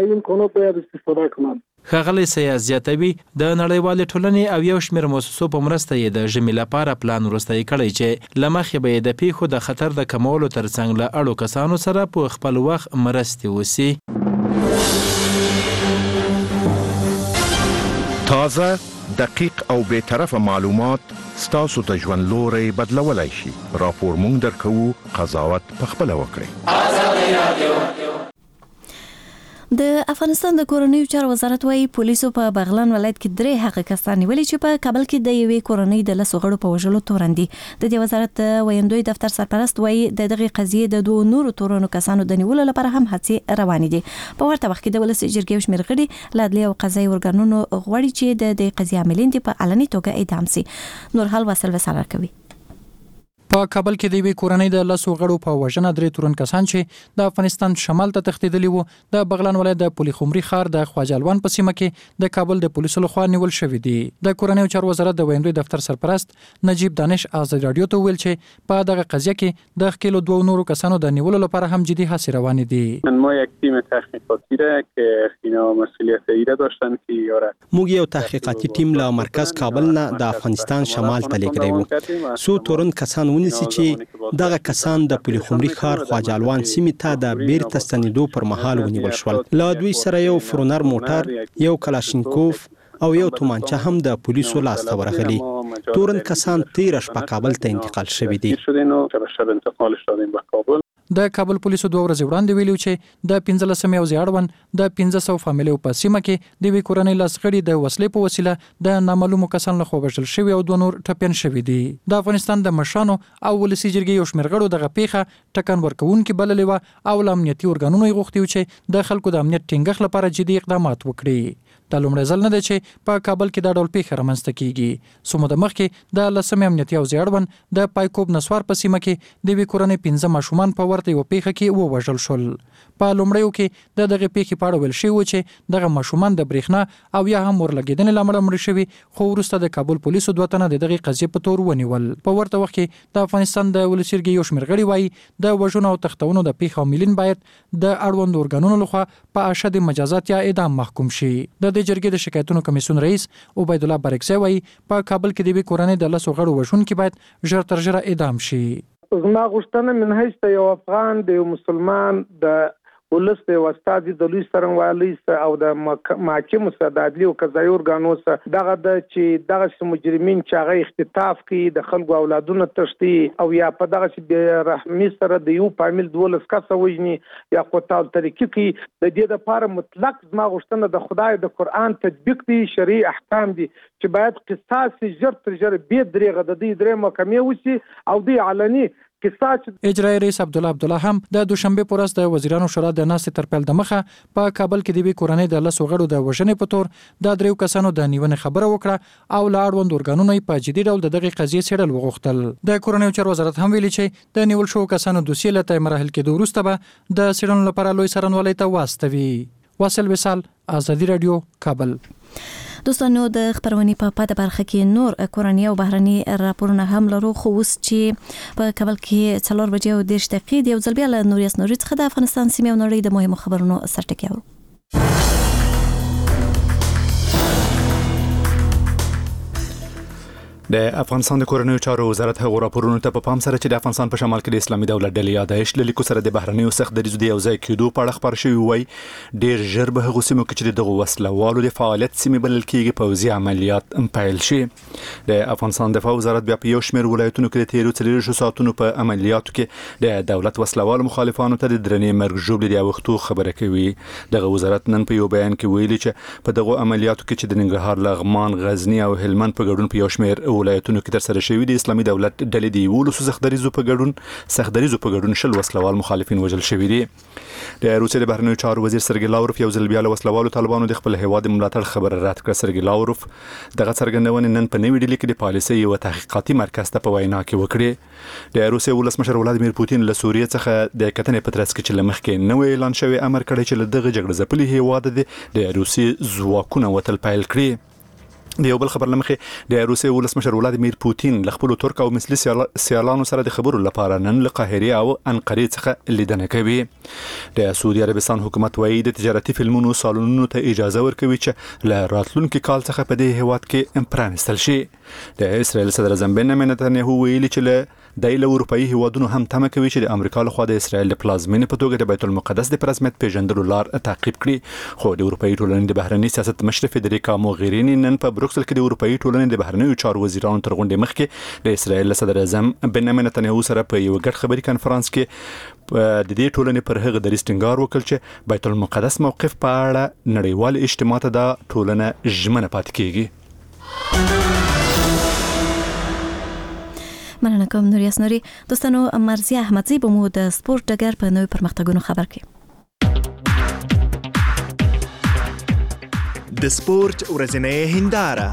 Speaker 15: کوي. ښاغلی سیاس زیاتوي د نړیوالې ټولنې او یو شمېر مؤسسو په مرسته یې د ژمي لپاره پلان وروستی کړی چې له مخې به یې د پیښو د خطر د کمولو ترڅنګ له اړو کسانو سره په خپل وخت مرستې وسي.
Speaker 14: تازه، دقیق او بې طرفه معلومات ستاسو د ژوند لوری بدلولی شي. راپور مونږ درکوو، قضاوت پخپله وکړئ. ازادي رادیو.
Speaker 1: د افغانستان د کورنیو چارو وزارت وايي پولیسو په بغلان ولایت کې درې هغه کسان نیولي چې په کابل کې د یوې کورنۍ د لسو غړو په وژلو تورن دي. د دې وزارت ویندوی دفتر سرپرست وايي د دغه قضیې د دوه نورو تورنو کسانو د نیولو لپاره هم هڅې روانې دي. په ورته وخت کې د ولسی جرګې شمېر غړي له عدلي او قضایي ارګانونو غواړي چې د دې قضیې عاملین په علني توګه اعدام شي. نور حال وصل وسره کوي.
Speaker 16: په کابل کې د یوې کورنۍ د لسو غړو په وژنه درې تورن کسان چې د افغانستان شمال ته تښتېدلي وو د بغلان ولایت د پولي خمري ښار د خواجه الوان په سیمه کې د کابل د پولیسو لخوا نیول شوي دي. د کورنیو چارو وزارت د ویندوی دفتر سرپرست نجیب دانش ازادي رادیو ته ویل چې په دغه قضیه کې د ښکېلو دوه نورو کسانو د نیولو لپاره هم جدي هڅې روانې دي.
Speaker 6: ما یک تیم تحقیقاتی را که اینا مسئولیت ایره داشتن که یاره
Speaker 8: موږ یو تحقیقاتي ټیم له مرکز کابل نه د افغانستان شمال ته لیږلی وو. څو تورن کسان ونیسي چې دغه کسان د پولي خمري ښار خواجه الوان سیمې ته د بیرته ستنېدو پر مهال ونیول شول. له دوی سره یو فرونر موټر، یو کلاشینکوف او یو تومانچه هم د پولیسو لاسته ورغلي. تورن کسان تیره شپه کابل ته انتقال شوي دي.
Speaker 16: د کابل پولیسو دوه ورځې وړاندې ویلي چې د پنځلسمې او اړوند د پنځه سوه فامیلیو په سیمه کې د یوې کورنۍ لس غړي د وسلې په وسیله د نامعلومو کسانو لخوا وژل شوي او دوه نور ټپیان شوي دي. د افغانستان د مشرانو او ولسي جرګې یو شمېر غړو دغه پیښه ټکان ورکوونکې بللې وه او له امنیتي ارګانونو یې غوښتي وو چې د خلکو د امنیت ټینګښت لپاره جدي اقدامات وکړي. دا لومړی ځل نه دی چې په کابل کې دا ډول پیښه رامنځته کیږي. څو موده مخکې د لسمې امنیتي او اړوند د پایکوب نسوار په سیمه کې د یوې کورنۍ پنځه ماشومان په ورته یوه پیښه کې ووژل شول. په لومړیو کې د دغه پیښې په اړه ویل شوي و چې دغه ماشومان د برېښنا او یا هم ورلګېدنې له امله مړه شوي، خو وروسته د کابل پولیسو دوه تنه د دغې قضیې په تور ونیول. په ورته وخت کې د افغانستان د ولسي جرګې یو شمېر غړي وایي د وژنو او تښتونو د پیښو عاملین باید د اړوندو ارګانونو لخوا په اشد مجازات یا اعدام محکوم شي. د دې جرګې د شکایتونو کمیسیون رئیس عبیدالله بارکزی وایي په کابل کې د یوې کورنۍ د لسو غړو وژونکي باید ژر تر ژره اعدام شي.
Speaker 5: زما غوښتنه من حیث د یو افغان د یو مسلمان د ولس په واسطه د لوی څارنوالۍ او د محاکمو سره د عدلي او قضایي ارګانو سره دغه د چې دغه مجرمین چې هغه اختطاف کوي د خلکو اولادونه تشتي او یا په دغه چې رحمي سره د یو فامیل دولس کسه وژني یا قتال طریقې کوي د دې لپاره مطلق زما غوښتنه د خدای د قران تطبیق دي شرعي احکام دي چې باید قصاص ژر تر ژره به درېغه د دې درې محکمې وسی او د علني
Speaker 16: اجرایي رئیس عبدالله عبدالله هم د دوشنبه پر ورځ د وزیرانو شورا د ناستې تر پیل د مخه په کابل کې د وی کورنۍ د لسو غړو د وژنې په تور د دریو کسانو د نیونې خبره وکړه او لاړ وند ورګانونو په جدي ډول د دغه قضیې سړل وغوښتل. د کورنۍ چارو وزارت هم ویلي چې د نیول شو کسانو دوسیه له مراحل کې د وروسته به د سړلو لپاره لوی څارنوالۍ ته واستوي. واصل وصال، آزادی رادیو، کابل.
Speaker 1: دوستانو د خبرونې په پاده برخه کې نور کورنۍ او بهرني راپورونه هم لرو، خو اوس چې په کابل کې څلور بجې او دېرش دقیقې د یو ځل بیا له نوریاس نوري څخه د افغانستان سیمې او نړۍ د مهمو خبرونو سرټکی اورو.
Speaker 2: د افغانستان د کورنیو چارو وزارت هغو راپورونو ته په پام سره چې د افغانستان په شمال کې د اسلامي دولت ډلې یا داعش له لیکو سره د بهرنیو سخت دریزو د یو ځای کېدو په اړه خبر شوی وای ډیر ژر به هغو سیمو کې چې دغه وسلوالو د فعالیت سیمې بلل کېږي پوځي عملیات پیل شي. د افغانستان دفاع وزارت بیا په یو شمېر ولایتونو کې د تیرو څلوېښتو ساعتونو په عملیاتو کې د دولت وسلوالو مخالفانو ته د درنې مرګ ژوبلې د اوښتو خبره کوي. دغه وزارت نن په یو بیان کې ویلي چې په دغه عملیاتو کې چې د ننګرهار، لغمان، غزنی او هلمند په ګډون په یو شمېر ولایتونو کې تر شوی د اسلامي دولت ډلې دی ولوسو سختدریزو په ګډون سختدریزو په ګډون شل وسلوال مخالفین وژل شوی دي. د روسیې د بهرنیو چارو وزیر سرګی لاوروف یو ځل بیا له وسلوالو طالبانو د خپل هیواد ملاتړ خبر رد کړ. سرګی لاوروف دغه څرګندونه نن په نوې ډیلي کې د پالیسي یو تحقیقاتي مرکز ته په وینا کې وکړه. د روسیې ولسمشر ولادیمیر پوتین له سوریې څخه د کتنې په ترڅ کې چې لمخکې نوې اعلان شوی امر کړی چې له دغه جګړه ځپلي هیواد د روسیې ځواکونه وتل پیل کړي. د یو بل خبر لمخې د روسیې ولسمشر ولادیمیر پوتین له خپل ترک او مصري سیالانو سره د خبرو لپاره نن له قاهره او انقرې څخه لیدنه کوي. د سعودي عربستان حکومت وایي د تجارتي فلمونو سالونونو ته اجازه ورکوي چې له راتلونکي کال څخه په دې هیواد کې پرانستل شي. د اسرائیل صدر اعظم بنیامین نتنیاهو ویلي چې له د اروپאי هیوادونو هم تمه کوي چې د امریکا له خوا د اسرائیل د پلازمینې په توګه د بیت المقدس د پرزمت پیژندلو لار تعقیب کړي. خو د اروپאי ټولنې د بهرنی سیاست مشر فدریکا موغرینی نن په بروکسل کې د اروپאי ټولنې د بهرنیو چارو وزیرانو تر غونډې مخکې د اسرائیل صدر اعظم بنیامین نتنیاهو سره په یو ګډ خبري کانفرنس کې د دې ټولنې پر هغه د ټینګار وکړ چې بیت المقدس موقف په اړه نړیوال اجتماع ته د ټولنه ژمنه پاتې کیږي.
Speaker 1: مننه کوم نوریاس نوري. دوستانو مرزي احمدزي به مو د سپورت ډګر په نوې پرمختګونو خبر کړي.
Speaker 17: د سپورت ورځنۍ هنداره.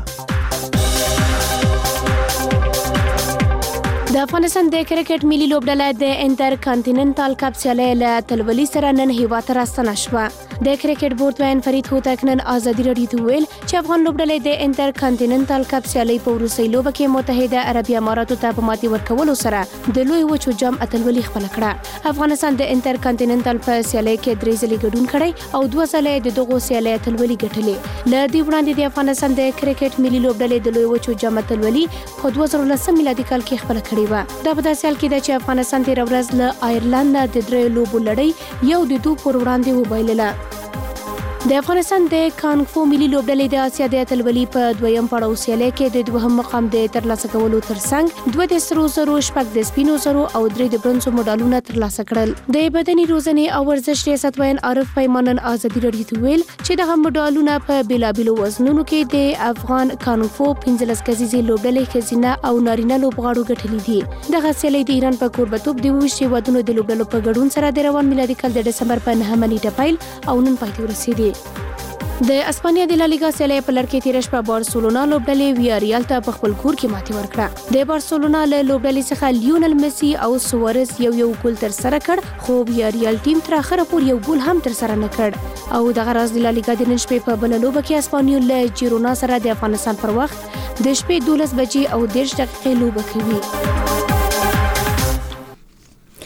Speaker 18: د افغانستان د کرکټ ملي لوبډله د انټر کانټیننټال کپ سیالۍ له اتلولۍ سره نن هیواد ته راستنه شوه. د کرکټ بورډ وین فرید هوتک نن آزادي رادیو ته ویل چې افغان لوبډلې د انټر کانټیننټال کپ سیالۍ په وروستۍ لوبه کې متحده عربي اماراتو ته په ماتې ورکولو سره د لوی وچو جام اتلولي خپل کړه. افغانستان د انټر کانټیننټال په سیالۍ کې درې ځلې ګډون کړی او دوه ځلې د دغو سیالۍ اتلولي ګټلې. له دې وړاندې د افغانستان د کرکټ ملي لوبډلې د لوی وچو جام اتلولي په دوه زره لس میلادي کال کې خپل کړی و. دا په داسې حال کې ده چې افغانستان تېره ورځ له آیرلند نه د درې لوبو لړۍ یو د دوه پر وړاندې وبایلله. د افغانستان د کانګ فو ملي لوبډلې د اسیا د اتلولي په دویم پړاو سیالۍ کې د دوهم مقام د ترلاسه کولو ترڅنګ دوه د سرو زرو، شپږ د سپینو زرو او درې د برونزو مډالونه ترلاسه کړل. د بدني روزنې او ورزش ریاست وین عارف پیمانن آزادي رادیو ته ویل چې دغه مډالونه په بیلابیلو وزنونو کې د افغان کانګ فو پنځلس کسیزې لوبډلې ښځینه او نارینه لوبغاړو ګټلې دي. دغه سیالۍ د ایران په کوربتوب د ویشت هیوادونو د لوبډلو په ګډون سره د روان میلادي کال د ډسمبر په نهمه نیټه پیل او نن پای ته ورسېدې. د اسپانیا د لالیګا سیالۍ په لړ کې تېره شپه بارسلونا لوبډلې ویاریال ته په خپل کور کې ماتې ورکړه. د بارسلونا له لوبډلې څخه لیونل میسي او سوارز یو یو ګول ترسره کړ، خو ویاریال ټیم تر اخره پورې یو ګول هم ترسره نه کړ. او دغه راز د لالیګا د نن شپې په بله لوبه کې اسپانیول له جیرونا سره د افغانستان پر وخت د شپې دولس بجې او دېرش دقیقې لوبه کوي.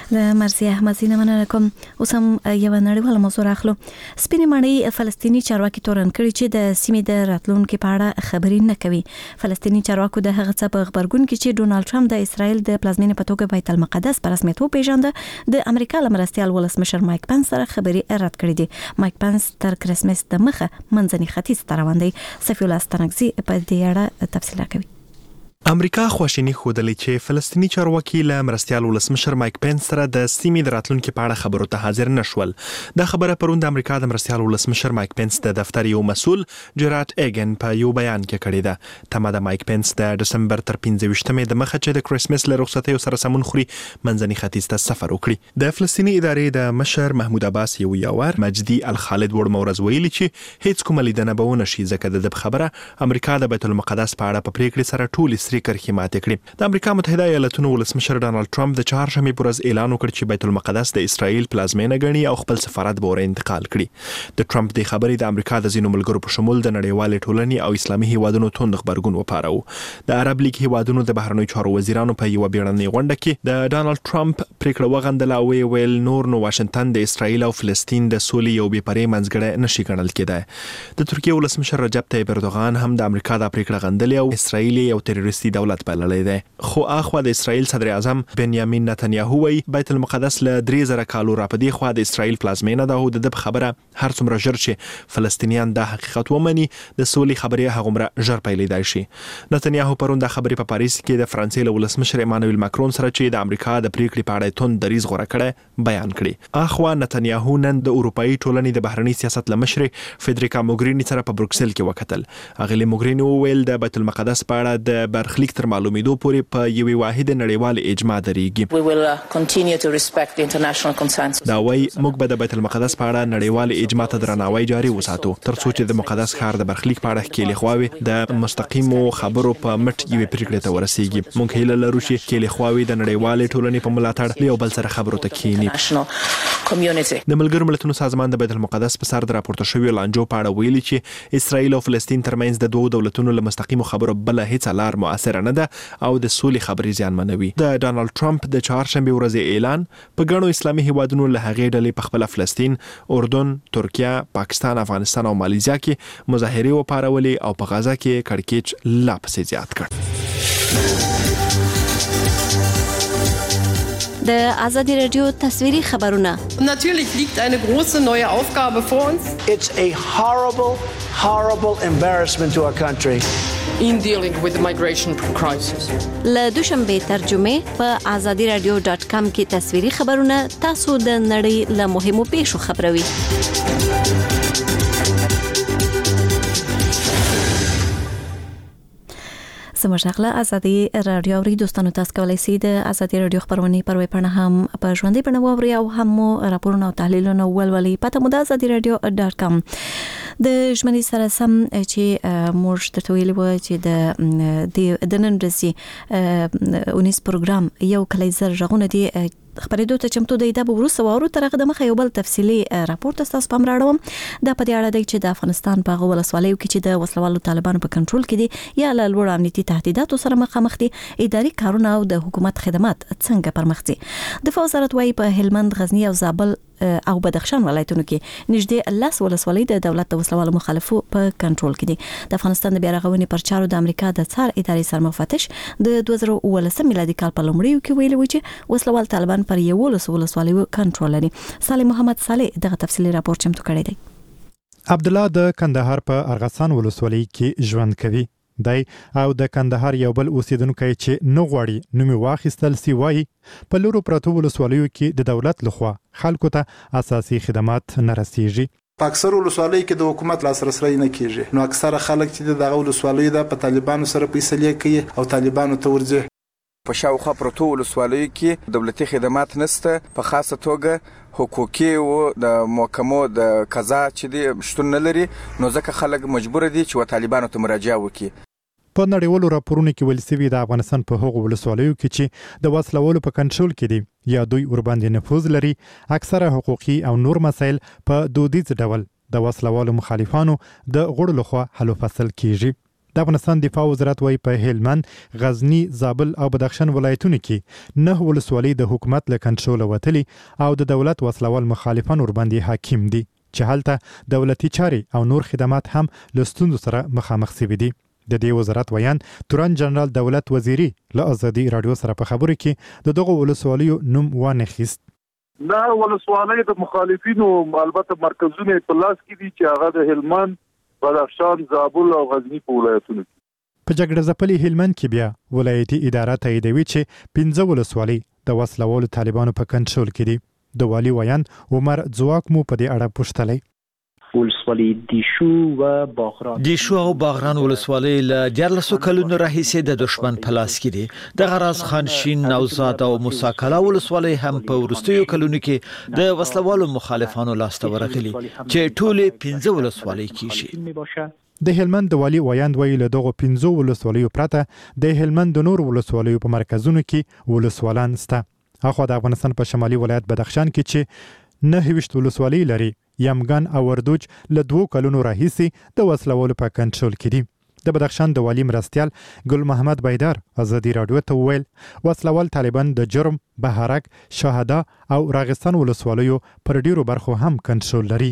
Speaker 1: د مرسي احمدزي نه مننه کوم. اوس هم یو نړیواله موضوع راخلو. سپینې ماڼۍ فلسطینی چارواکي تورن کړي چې د سیمې د راتلونکو په اړه خبرې نه کوي. فلسطینی چارواکو د هغه څه په خبرګون کې چې ډونالد ټرمپ د اسرائیل د پلازمینې په توګه بیت المقدس په رسمیت وپیژنده د امریکا لمرستیال ولسمشر مایک پنس سره خبري رد کړې دي. مایک پنس تر کرسمس د مخه منځني ختیځ ته روان دی. سفیر الله ستانکزي په دې اړه تفصیل راکوي.
Speaker 13: امریکا خواشینی خودلې چې فلسطینی چارواکي له مرستيال ولسمشر مایک پنس سره د سیمې د راتلونکو په اړه خبرو ته حاضر نشول. دا خبره پروند امریکا د مرستيال ولسمشر مایک پنس د دفتر یو مسول جرات ایګن په یو بیان کې کړی ده. تمه د مایک پنس د دسمبر تر پنځه ویشتمې د مخه چې د کرسمس له رخصتۍ سره سمون خوري منځني ختیځ ته سفر وکړي. د فلسطینی ادارې د مشر محمود عباس یو یاور مجدي الخالد ورمورز ویلي چې هیڅ کومه لیدنه به ونه شي ځکه د خبره امریکا د بیت المقدس په اړه په پریکړې سره ټول سری کرخي ماته کړې. د امریکا متحده ایالاتونو ولسمشر ډانلډ ټرمپ د چهارشنبه پر ورځ اعلان وکړ چې بیت المقدس د اسرائیل پلازمینه ګڼي او خپل سفارت به ور انتقال کړي. د ټرمپ د خبرې د امریکا د ځینو ملګرو په شمول د نړیوال ټولنې او اسلامي هیوادونو توند خبرګون وپارو. د عرب لیگ هیوادونو د بهرنیو چارو وزیرانو په یو بیړنۍ غونډه کې د ډانلډ ټرمپ پریکړه وغندل او ویل نور نو واشنگټن د اسرائیل او فلسطین د سولې یو بې پرې منځګړی نشي ګڼل کېدای. د ترکیه ولسمشر رجب طیب اردوغان هم د امریکا د پریکړه غندلې او اسرائیل یو تروریستي دولت بللی دی. خو اخوا د اسرائیل صدر اعظم بنیامین نتنیاهو وی بیت المقدس له درې زره کالو را پدې خوا د اسرائیل پلازمینه ده او د خبره هر څومره ژر چې فلسطینیان د حقیقت ومني د سولې خبرې هغومره ژر پیلېدای شي. نتنیاهو پرون د خبرې په پاریس کې د فرانسې له ولسمشر ایمانوئل ماکرون سره چې د امریکا د پریکړې په اړه توند دریځ غوره کړی بیان کړی. اخوا نتنیاهو نن د اروپאי ټولنې د بهرنی سیاست لمشر فدریکا موګرینی سره په بروکسل کې وکتل. اغلی موګرینی وویل د بیت المقدس په اړه د برخلیک تر معلومېدو پورې په یوې واحده نړیوال اجماع درېږي. دا وایي موږ به د بیت المقدس په اړه نړیوال اجماع ته درناوی جاري وساتو تر څو چې د مقدس ښار د برخلیک په اړه کې لخواوي د مستقیمو خبرو په مټ یوې پریکړې ته ورسیږي. موږ هیله لرو چې کې لخواوي د نړیوال ټولنې په ملاتړ یو بل سره خبرو ته کینی. د ملګرو ملتونو سازمان د بیت المقدس په سر د راپورته شوی لانجو په اړه ویلي چې اسرائیل او فلسطین ترمنځ د دوه دولتونو له مستقیمو خبرو بل هیڅ لار موثر نه ده او د سولې خبرې زیانمنوي. د ډانلډ ټرمپ د چهارشنبه ورځې اعلان په ګڼو اسلامي هیوادونو له هغې ډلې په خپل فلسطین، اردن، ترکیه، پاکستان، افغانستان او مالیزیا کې مظاهرې وپارولې او په غزه کې کړکېچ لا پسې زیات کړ.
Speaker 1: د ازادي رادیو تصویري خبرونه.
Speaker 19: Natürlich liegt eine große neue Aufgabe vor uns.
Speaker 20: It's a horrible, horrible embarrassment to our country.
Speaker 19: In dealing with the migration crisis.
Speaker 1: له دوشنبه ترجمه په ازادي رادیو ډاټ کام کې تصویري خبرونه تاسو د نړۍ له مهمو پیښو خبروي. سمجاغله ازادي رادیو اوري دوستانو تاسو کولای شئ د ازادي رادیو خبرونه پر وې پڼه هم په ژوندۍ بڼه واوري او هم راپورونه او تحلیلونه ولولي. پته مو د ازادي رادیو ډاټ کام د ژمنې سره سم چې موږ د تویل و چې د د نن ورځې اونیس پروګرام یو کلی زر ژغونه دی خبرېدو ته چمتو دی. دا به وروسته واورو تر هغه د مخه یو بل تفصیلي راپورټ تاسو پام راړوم. دا په دې اړه دی چې د افغانستان په هغه ولسوالیو کې چې د وسلوالو طالبانو په کنټرول کې دي یا له لوړ امنیتي تهدیداتو سره مخامخ دي، اداري کارونه او د حکومت خدمات څنګه پرمخ ځي. دفاع وزارت وايي په هلمند، غزنی او زابل او بدخشان ولایتونو کې نږدې لاس ولسوالۍ د دولت د وسلوالو مخالفو په کنټرول کې دي. د افغانستان د بیارغونې پر چارو د امریکا د څار ادارې سرمفتش د دوه زره اوولسم میلادي کال په لومړیو کې ویلي و چې وسلوال طالبان پر یولس ولسوالیو کنټرول لري. صالح محمد صالح دغه تفصیلي راپور چمتو کړی دی.
Speaker 21: عبد الله د کندهار په ارغسان ولسوالۍ کې ژوند کوي. دی او د کندهار یو بل اوسیدونکو چې نو غواړي نومي واخیستل سی وای په لورو پروتو ولسوالیو کې د دولت لخوا خلکو ته اساسي خدمات نه رسیږي.
Speaker 22: په اکثر ولسوالیو کې د حکومت لاسرسي نه کیږي. نو اکثره خلک چې دغه ولسوالیو د په طالبانو سره فیصله کوي او طالبانو ته ورځي.
Speaker 23: په شاوخوا پروتو ولسوالیو کې دولتي خدمات نشته، په خاصه توګه حقوقي او د محکمو د قضا چې دی شتون نه لري، نو ځکه خلک مجبور دي چې و طالبانو ته مراجعه وکړي.
Speaker 21: په نړیوالو راپورونو کې ویل شوي د افغانستان په هغو ولسوالیو کې چې د وسلوالو په کنټرول کې دي یا دوی ورباندې نفوذ لري، اکثره حقوقي او نور مسایل په دودیز ډول د وسلوالو مخالفانو د غړو لخوا حل و فصل کیږي. د افغانستان دفاع وزارت وايي په هلمند، غزنی، زابل او بدخشان ولایتونو کې نه ولسوالۍ د حکومت له کنټرول وتلي او د دولت وسلوال مخالفان ورباندې حاکم دي چې هلته دولتي چارې او نور خدمات هم له ستونزو سره مخامخ شوي دي. د دې وزارت ویان تورن جنرال دولت وزیری له ازادي رادیو سره په خبرو کې د دغه ولسوالیو نوم وانخیست.
Speaker 3: نه ولسوالۍ د مخالفینو البته مرکزونه په لاس کې دي چې هغه د هلمند، بدخشان، زابل او غزنی په ولایتونو کې.
Speaker 21: په جګړه ځپلي هلمند کې بیا ولایتي اداره تاییدوي چې پنځه ولسوالۍ د وسلوالو طالبانو په کنټرول کې دي. د والي ویان عمر ځواک مو په دې اړه پوښتلی.
Speaker 4: ولسوالۍ دیشو و باغران
Speaker 9: دیشو او باغران ولسوالۍ له دیارلسو کلونو راهیسې د دشمن په لاس کې دي. د غراز خانشین، نوزاد او موساکلا ولسوالۍ هم په وروستیو کلونو کې د وسلوالو مخالفانو لاس ته ورغلي چې ټولې پنځه ولسوالۍ کیږي.
Speaker 21: د هلمند د والي ویاند ویل له دغه پنځو ولسوالیو پرته د هلمند د نور ولسوالیو په مرکزونو کې ولسوالان سته. اخو د افغانستان په شمالي ولایت بدخشان کې چې نه هیڅ ولسوالۍ لري، یمګان او وردوج له دوو کلونو راهیسې د وسلوالو په کنټرول کې دي. د بدخشان د والي مرستیال ګل محمد بیدار ازادي رادیو ته وویل وسلوال طالبان د جرم، بهارک، شهدا او راغستان ولسوالیو پر ډیرو برخو هم کنټرول لري.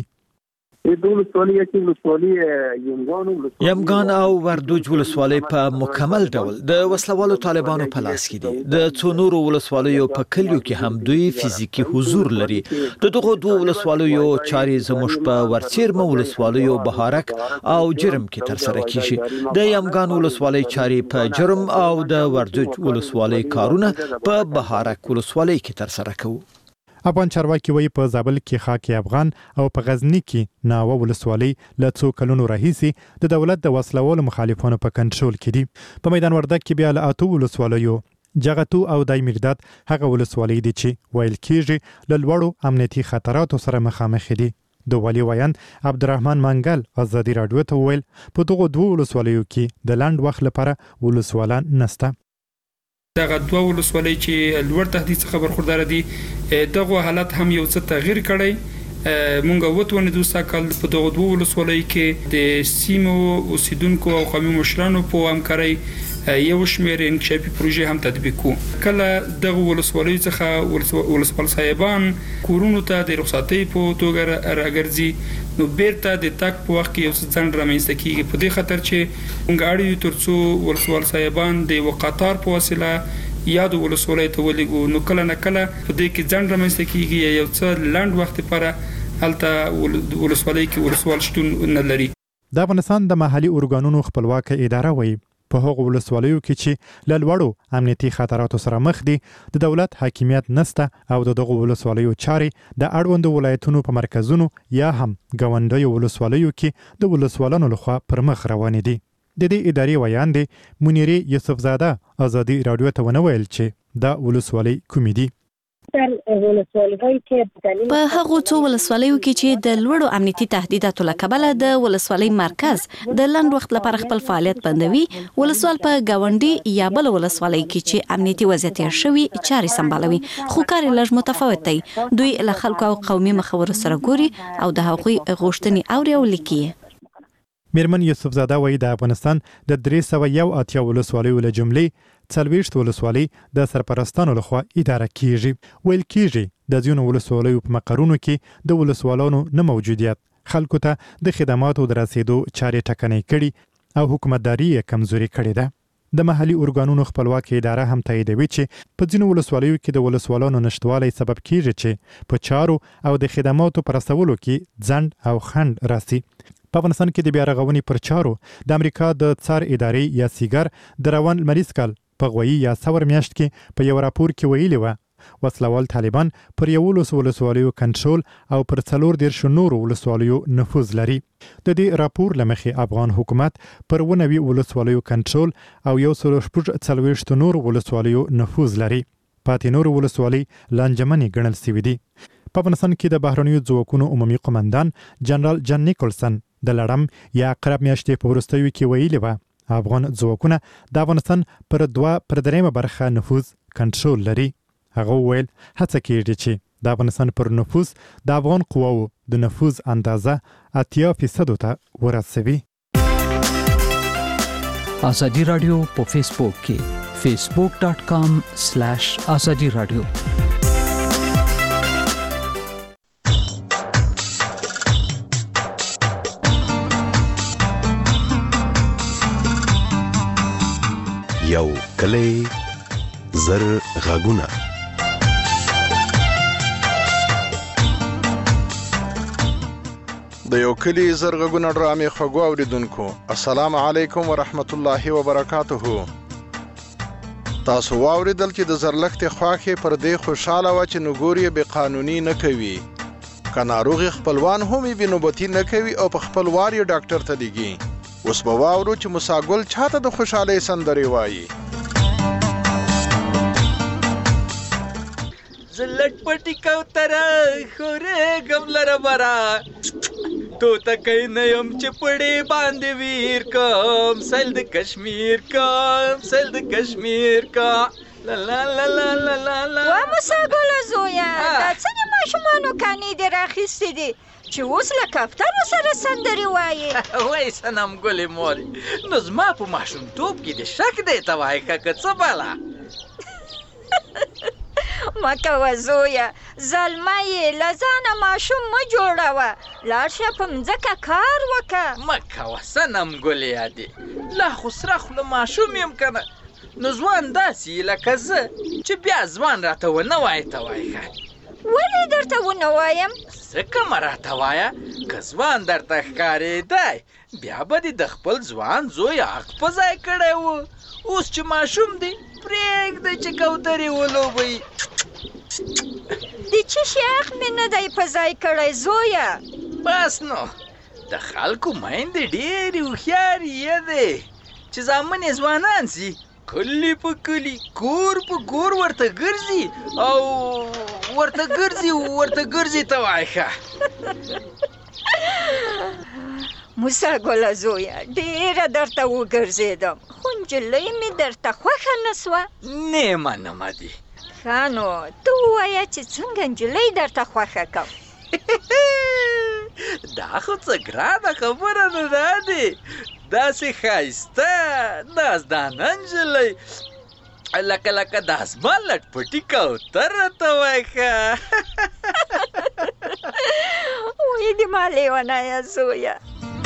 Speaker 9: یمګان او وردوج ولسوالۍ په مکمل ډول د وسلوالو طالبانو په لاس کې دي. د څو نورو ولسوالیو په کلیو کې هم دوی فزیکی حضور لري. د دغو دوه ولسوالیو چارې زموږ په ورڅیرمه ولسوالیو بهارک او جرم کې ترسره کیږي. د یمګان ولسوالۍ چارې په جرم او د وردوج ولسوالۍ کارونه په بهارک ولسوالۍ کې ترسره کوي.
Speaker 21: افغان چارواکي وایي په زابل کې خاک افغان او په غزنی کې ناوه ولسوالۍ له څو کلونو راهیسې د دولت د وسلوالو مخالفانو په کنټرول کې دي. په میدان وردګ کې بیا له اته ولسوالیو جغتو او دای مرداد هغه ولسوالۍ دي چې ویل کېږي له لوړو امنیتي خطراتو سره مخامخ دي. د والي ویان عبدالرحمن منګل ازادي رادیو ته ویل په دغو دوه ولسوالیو کې د لاند وخت لپاره ولسوالان نشته.
Speaker 24: دغه دوه ولسوالۍ چې لوړ تهدید څخه برخوردار دي دغه حالت هم یو څه تغییر کړی. مونږ وټونه د ساکل په دغه دوه ولسوالۍ کې د سیمو اوسیدونکو او قومي مشرانو په همکارۍ یو شمېر انکشافي پروژې هم تطبیق کو. کله دغه ولسوالۍ څخه ولسوال صاحبان کورونو ته د رخصتۍ په توګه راګرځي نو بیرته د تک په وخت کې یو څه ځنډ رامنځته کیږي په دې خاطر چې موږ اړیو ترڅو ولسوال صاحبان د وقطار په وسیله یا د ولسوالۍ ته ولګو نو کله نه کله په دې کې ځنډ رامنځته کیږي یو څه لاند وخت لپاره هلته ولسوالۍ کې ولسوال شتون نه لري.
Speaker 21: د افغانستان د محلي اورګانونو خپلواک اداره وایي په هغو ولسوالیو کې چې له لوړو امنیتي خطراتو سره مخ دي د دولت حاکمیت نسته او د دغو ولسوالیو چارې د اړوندو ولایتونو په مرکزونو یا هم ګاونډیو ولسوالیو کې د ولسوالانو لخوا پر مخ روانې دي. د دې ادارې ویان دی منیرې یوسفزاده ازادي رادیو ته ونه ویل چې دا ولسوالۍ کومې دي.
Speaker 1: په هغو څو ولسوالیو کې چې د لوړو امنیتي تهدیداتو له کبله د ولسوالۍ مرکز د لنډ وخت لپاره خپل فعالیت بندوي، ولسوال په ګاونډي یا بل ولسوالۍ کې چې امنیتي وضعیت یې شوی چارې سمبالوي، خو کار لږ متفاوت دی. دوی له خلکو او قومي مخورو سره ګوري او د هغوی غوښتنې اوري او لیکي.
Speaker 21: میرمن یوسفزاده وایي د افغانستان د درې سوه یو اتیا ولسوالیو له جملې څلوېښت ولسوالۍ د سرپرستانو لخوا اداره کیږي. ویل کیږي د ځینو ولسوالیو په مقرونو کې د ولسوالانو نه موجودیت خلکو ته د خدماتو د رسیدو چارې ټکنۍ کړي او حکومتداري یې کمزوري کړې ده. د محلي اورګانونو خپلواک اداره هم تاییدوي چې په ځینو ولسوالیو کې د ولسوالانو نشتوالی سبب کیږي چې په چارو او د خدماتو پر رسولو کې ځنډ او خنډ راسي. په افغانستان کې د بیا رغونې پر چارو د امریکا د څار ادارې یا سیګر د روان لمریز کال په غویي یا څور میاشت کې په یو راپور کې ویلي وه وسلوال طالبان پر یولسو ولسوالیو کنټرول او پر څلور دېرشو نورو ولسوالیو نفوذ لري. د دې راپور له مخې افغان حکومت پر اووه نوي ولسوالیو کنټرول او یو سل شپږ څلوېښتو نورو ولسوالیو نفوذ لري. پاتې نورو ولسوالۍ لانجمنې ګڼل سوي دي. په افغانستان کې د بهرنیو ځواکونو عمومي قمندان جنرال جان نیکولسن د لړم یا عقرب میاشتې په وروستیو کې ویلي وه افغان ځواکونه د افغانستان پر دوه پر دریمه برخه نفوذ کنټرول لري. هغه وویل هڅه کېږي چې د افغانستان پر نفوذ د افغان قواو د نفوذ اندازه اتیا فیصدو ته ورسوي.
Speaker 7: ازادي رادیو په فیسبوک کې facebook dot com slash azadi radio.
Speaker 10: یو کلی زر غږونه
Speaker 11: د یو کلی زر غږونه ډرامې خوږو اوریدونکو السلام علیکم ورحمت الله وبرکاته. تاسو واوریدل چې د زرلښتې خواښې پر دې خوشاله وه چې نګور یې بې قانوني نه کوي، که ناروغې خپلوان هم یې بې نوبتي نه کوي او په خپل وار یې ډاکټر ته لیږي. اوس به واورو چې مساګل چاته د خوشحالۍ سندرې وایي.
Speaker 12: زه لټ پټي کوتره خورېږم لره بره، توتکی نه یم چې پړې باندې ویر کوم، سیل د کشمیر کوم، سیل د کشمیر کا لا لا لا لا لا لا لا.
Speaker 25: وا مساګله زویه، دا څه د ماشومانو کانې دې راخیستې دي چې اوس له کفترو سره سندرې وایي؟
Speaker 12: وایي صنم ګلې مورې، نو زما په ماشومتوب کې دې شک دی ته وایې که که څه بله؟
Speaker 25: مه کوه زویه، زلمه یې له ځانه ماشوم مه جوړوه، لاړ شه په مځکه کار وکړه.
Speaker 12: مه کوه صنم ګلې یادې، لا خو سره خوله ماشوم یم که نه، نو ځوان داسې یې لکه زه چې بیا ځوان راته ونه وایې ته وایې ښه.
Speaker 25: ولې درته ونه وایم؟
Speaker 12: ځکه مه راته وایه، که ځوان درته ښکارېدی بیا به دې د خپل ځوان زوی حق په ځای کړی و. اوس چې ماشوم دی پرېږدئ چې کوترې ولوبئ.
Speaker 25: د څه شي حق مې نه دی په ځای کړی زویه؟
Speaker 12: بس نو د خلکو میندې ډېرې هوښیارې یې چې زامن یې ځوانان سي، کلی په کلی کور په کور ورته ګرځي او ورته ګرځي ورته ګرځي ته وایې ښه.
Speaker 25: مساګله زویه، ډېره درته وګرځېدم، خو نجلۍ مې درته خوښه نه سوه.
Speaker 12: نه منمه دي.
Speaker 25: ښه نو ته ووایه چې څنګه نجلۍ درته خوښه کړم.
Speaker 12: دا خو څه ګرانه خبره نه ده دې، داسې ښایسته نازدانه نجلۍ لکه لکه د اسمان لټ پټي کوتره ته وایې ښه.
Speaker 25: وایي دې ما لیونیه زویه.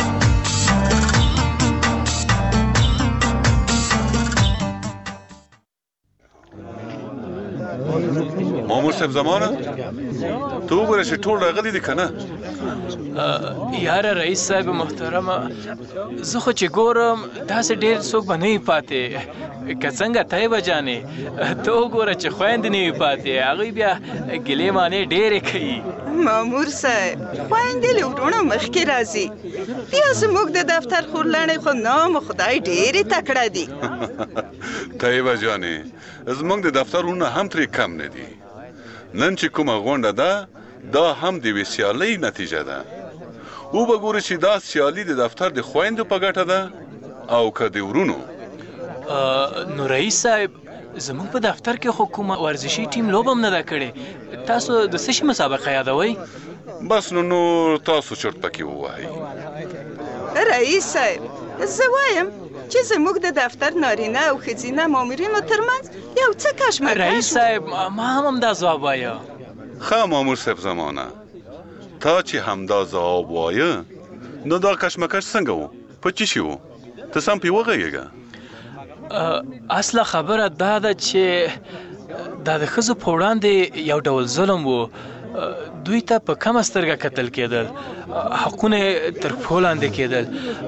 Speaker 26: مامور صاحب زمانه ته وګوره چې ټول راغلي دي که نه؟
Speaker 27: یاره رئیس صاحب محترمه، زه خو چې ګورم داسې ډېر څوک به نه وي پاتې، که څنګه ته یې به جانې ته وګوره چې خویندې نه وي پاتې، هغوی بیا ګیلې مانې ډېرې کوي.
Speaker 28: مامور صاحب خویندې له وروڼو مخکې راځي، بیا زموږ د دفتر خورلڼې خو نام خدای ډېرې تکړه دي.
Speaker 26: طیبه جانې زموږ د دفتر وروڼه هم ترې کم نه دي. نن چې کومه غونډه ده دا هم د یوې سیالۍ نتیجه ده. او به ګورې چې دا سیالي د دفتر د خویندو په ګټه ده او که د ورونو.
Speaker 27: نو رئیس صاحب زموږ په دفتر کې خو کومه ورزشي ټیم لوبه هم نه ده کړې، تاسو د څه شي مسابقه یادوئ؟
Speaker 26: بس نو نور تاسو چرت پکې ووهئ.
Speaker 28: رئیس صاحب زه وایم چې زموږ د دفتر نارینه او ښځینه مامورینو ترمنځ یو څه کشمکش.
Speaker 27: رئیس صاحب ما هم همدا ځواب وایه.
Speaker 26: ښه مامور صاحب زمانه، تا چې همدا ځواب وایه نو دا کشمکش څنګه و؟ په څه شي و؟ ته سم پې وغږېږه.
Speaker 27: اصله خبره دا ده چې دا د ښځو په وړاندې یو ډول ظلم و، دوی ته په کمه سترګه کتل کېدل، حقونه تر پښو لاندې کېدل.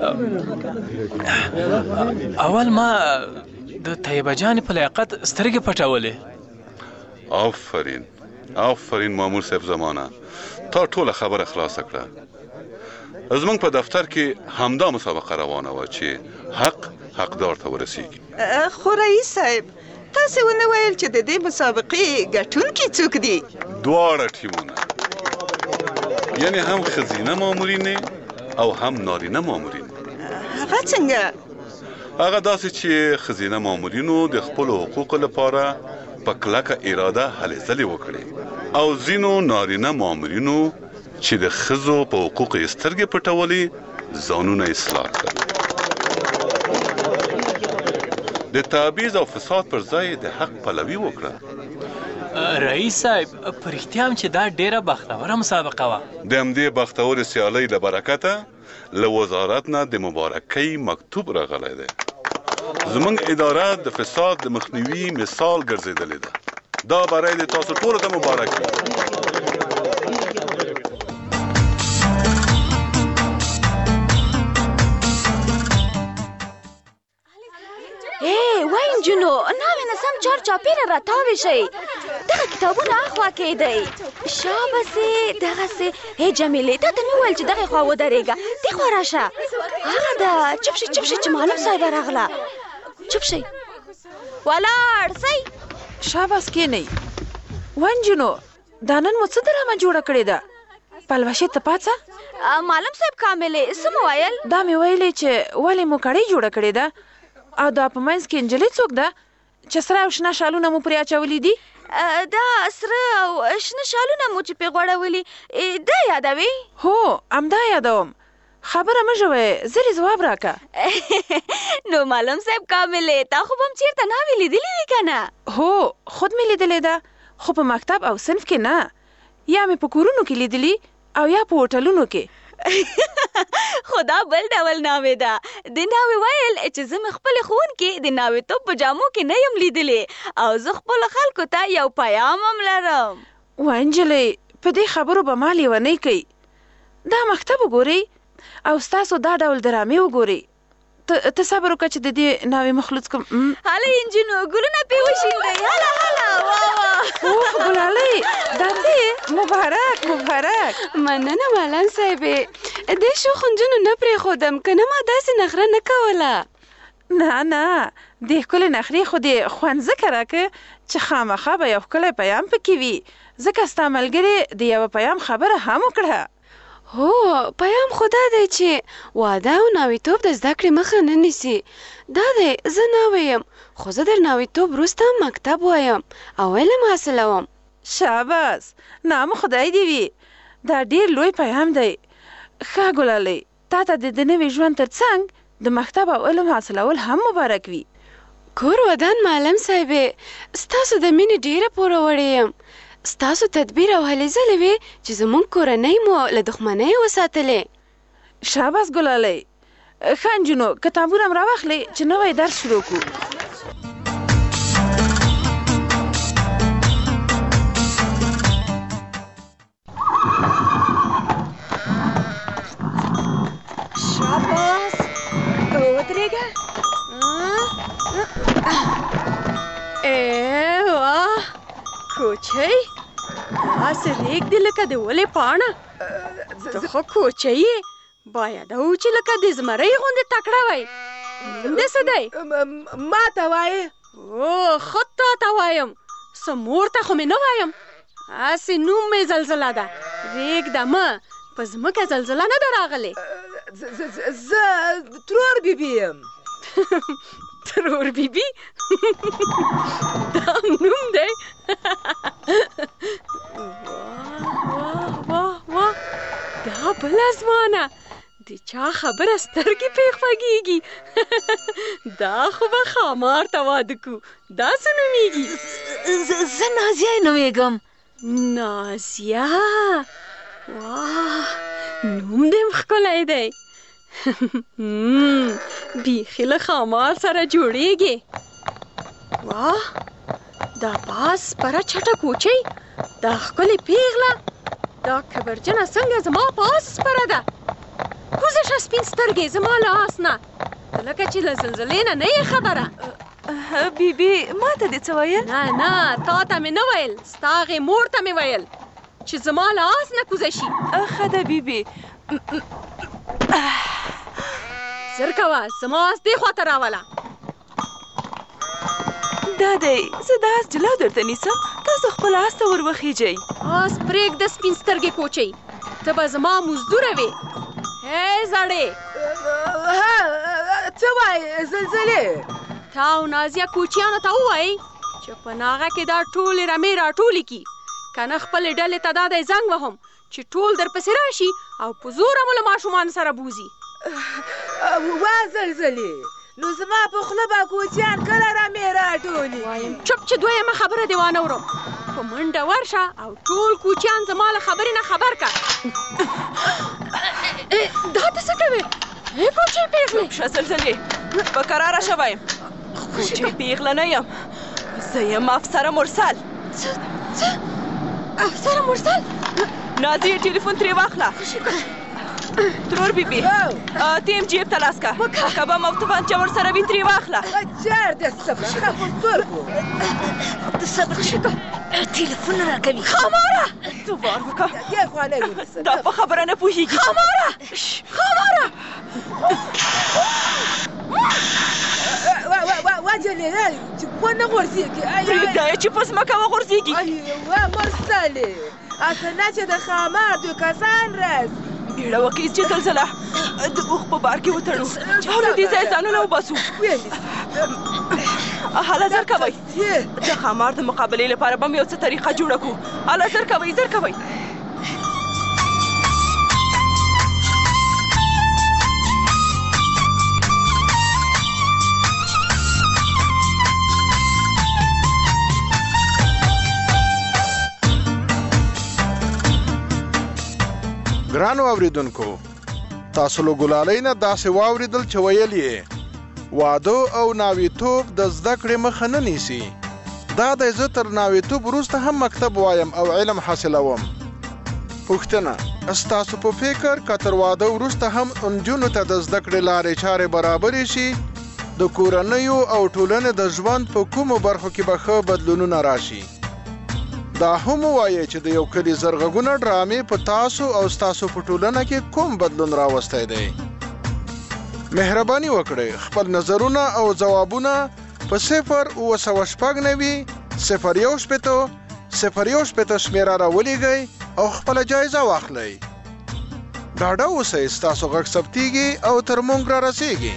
Speaker 27: اول ما د طیبه جانې په لیاقت سترګې پټولې.
Speaker 26: آفرین آفرین مامور صاحب زمانه، تا ټوله خبره خلاصه کړه. زموږ په دفتر کې همدا مسابقه روانه وه چې حق حقدار ته ورسیږي.
Speaker 28: خو رئیس صاحب تاسې ونه ویل چې د دې مسابقې ګټونکي څوک دي؟
Speaker 26: دواړه ټیمونه، یعنی هم ښځینه مامورینې او هم نارینه مامورین.
Speaker 28: هغه څنګه؟
Speaker 26: هغه داسې چې ښځینه مامورینو د خپلو حقوقو لپاره په کلکه اراده هلې ځلې وکړې او ځینو نارینه مامورینو چې د ښځو په حقوقو یې سترګې پټولې ځانونه اصلاح کړل. د تعبیز او فساد پر ځای د حق پلوي وکړه.
Speaker 27: رئیس صاحب په رښتیا هم چې دا ډیره بختوره مسابقه وه.
Speaker 26: د همدې بختورې سیالۍ له برکته له وزارت نه د مبارکۍ مکتوب راغلی دی. زموږ اداره د فساد د مخنیوي مثال ګرځېدلې ده. دا برای د تاسو ټولو ته مبارک وي.
Speaker 2: ای وای نجونو ناوې نه سم چار چاپېره راتاوې شئ. دغه کتابونه اخوا کېدئ. شابسې دغسې. هی جمیلې تا ته مې وویل چې دغې خوا ودرېږه. دې خوا راشه. هغه ده چپ شئ چپ شئ چې معلم صاحبه راغله. چپ شئ. ولاړ سئ.
Speaker 5: شاباس کېنئ. وای نجونو دا نن مو څه درامه جوړه کړې ده؟ پلوشې ته پاڅه.
Speaker 2: معلم صاحب کاملې څه مو ویل؟
Speaker 5: دا مې ویلې چې ولې مو کړۍ جوړه کړې ده او دا په منځ کې نجلۍ څوک ده چې سره او شنه شالونه مو پرې اچولي دي؟
Speaker 2: دا سره او شنه شالونه مو چې پرې غوړولي دا یادوي؟
Speaker 5: هو همدا یادوم. خبره مه ژوئ زر ځواب راکړه.
Speaker 2: نو معلم صاحب کاملې تا خو به هم چېرته ناوې لیدلې وي که نه؟
Speaker 5: هو خود مې لیدلې ده خو په مکتب او صنف کې نه. یا مې په کورونو کې لیدلي او یا په هوټلونو کې.
Speaker 2: خو دا بل ډول ناوې ده. د ناوې ویل چې زه مې خپلې ښوونکې د ناوېتوب په جامو کې نه یم لیدلې او زه خپلو خلکو ته یو پیام هم لرم.
Speaker 5: وای نجلۍ په دې خبرو به ما لیونۍ کوي. دا مکتب وګورئ او ستاسو دا ډول درامې وګورئ. ته صبر وکړه چې د دې ناوې مخلوط کوم.
Speaker 2: هلئ نجونو ګلونه پرې وشیندئ. هله هله واه
Speaker 5: اوه ګلالۍ دندې مبارک مبارک.
Speaker 2: مننه معلم صاحبې. دې شوخ نجونو نه پرېښودم که نه ما داسې نخره نه کوله.
Speaker 5: نه نه دې ښکلې نخرې خو دې خوند ځکه راکړه چې خامخا به یو ښکلی پیام پکې وي. ځکه ستا ملګرې د یوه پیام خبره هم وکړه.
Speaker 2: هو پیام خو دا دی چې واده او ناوېتوب د زده کړې مخه نه نیسي. دا دی زه ناوې یم خو زه در ناوېتوب وروسته مکتب وایم او علم حاصلوم.
Speaker 5: شاباس نام خدای دې وي. دا ډېر لوی پیام دی. ښه ګلالۍ تا ته د نوي ژوند تر څنګ د مکتب او علم حاصلول هم مبارک وي.
Speaker 2: کور ودان معلم صاحبې ستاسو د مینې ډېره پوروړې یم. ستاسو تدبیر او هلې ځلې وې چې زموږ کورنۍ مو له دښمنۍ وساتلې.
Speaker 5: شاباس ګلالۍ. ښه نجونو کتابونه هم راواخلئ چې نوی درس شروع کړو.
Speaker 2: شاباس ودرېږه. ای واه کوچۍ داسې رېږدې لکه د ولې پاڼه. ته خو کوچۍ یې باید او چې لکه د زمرۍ غوندې تکړه وی. نوم دې څه دی؟
Speaker 5: ما ته وایې؟
Speaker 2: او خود تا ته وایم څه مور ته خو مې نه وایم. هسې نوم مې زلزله ده. رېږده مه په ځمکه زلزله نه ده راغلې.
Speaker 5: زه ترور بیبي یم.
Speaker 2: ترور بیبي دا نوم دی. واه واه واه دا بل ازمانه د چا خبره سترګې پې خوږېږي. دا خو به خامار ته واده کو. دا څه نومېږي؟ زه نازیه نومېږم. نازیه واه نوم دې هم ښکلی دی. بیخي له خامار سره جوړېږي. واه دا باز پره چټه کوچۍ دا ښکلې پیغله دا کبرجنه څنګه زما په آس سپره ده. کوزه شه سپین سترګې زما له آس نه. ته لکه چې له زلزلې نه نه یې خبره.
Speaker 5: بیبي ما ته دې څه ویل؟
Speaker 2: نه نه تا ته مې نه ویل. ستا هغې مور ته مې ویل چې زما له آس نه کوزه شي.
Speaker 5: ښه ده بیبي.
Speaker 2: زر کوه زما آس دې خواته راوله.
Speaker 5: دا دی زه د آس جلو درته نیسم تاسو خپل آس ته ور وخیږئ.
Speaker 2: آس پرېږده سپین سترګې کوچۍ ته به زما مزدوره وې. هی زړې
Speaker 5: څه وایې زلزلې؟
Speaker 2: تا او نازیه کوچیانو ته ووایئ چې په ناغه کې دا ټولې رمې راټولې کړي که نه خپلې ډلې ته دا دی زنګ وهم چې ټول درپسې راشي او په زوره مو له ماشومانو سره بوځي.
Speaker 5: وا زلزلې
Speaker 6: نو زما په خوله به کوچیان کله رمې راټولي
Speaker 2: چپ چې دویمه خبره دې وانه ورم په منډه ورشه او ټول کوچیان زما له خبرې نه خبر کا دا ته څه کوې ای کوچۍ پیغلې
Speaker 5: ښه زلزلې په کراره شه وایم کوچۍ پیغله نه یم زه یم افسره مرسل
Speaker 2: څه څه افسره مرسل
Speaker 5: نازیه ټلیفون ترې واخله ترور بیبي ته یم جیب ته لاس که کبم او توپانچه ورسره وي ترې واخله
Speaker 6: چېرته صبر ښه په سترګو
Speaker 25: ته صبر وکړه ټلیفون راکوي
Speaker 5: خماره ته وار وکړه
Speaker 6: دې خوا نه ونیسه
Speaker 5: دا په خبره نه پوهېږي
Speaker 2: خماره خماره
Speaker 6: وجلې چې ونه غورځېږي
Speaker 5: پرېږده یې چې په ځمکه وغورځېږي
Speaker 6: ایوه مرسلې اسنه چې د خامار دوی کسان راز
Speaker 5: بیړه وکړئ چې زلزله د اوښ په بار کې وتړو او له دې ځایه ځانونه وباسو هله زر کوئ د خامار د مقابلې لپاره به م یو څه طریقه جوړه کړو هله زر کوئ زر کوئ
Speaker 11: ګرانو اوریدونکو تاسو له ګلالۍ نه داسې واورېدل چې ویل یې واده او ناویتوب د زده کړې مخه نه نیسي دا دی زه تر ناویتوب وروسته هم مکتب وایم او علم حاصلوم پوښتنه ستاسو په فکر که تر واده وروسته هم نجونو ته د زده کړې لارې چارې برابرې شي د کورنیو او ټولنې د ژوند په کومو برخو کې به ښه بدلونونه راشي دا هم وایي چې د یو کلي زرغږونه ډرامې په تاسو او ستاسو په ټولنه کې کوم بدلون راوستی دی مهرباني وکړئ خپل نظرونه او ځوابونه په صفر اوه سوه شپږ نوي صفر یو شپېته صفر یو شپېته شمېره راولېږئ او خپله جایزه واخلئ ډاډه اوسئ ستاسو غږ ثبتېږي او تر موږ را رسېږي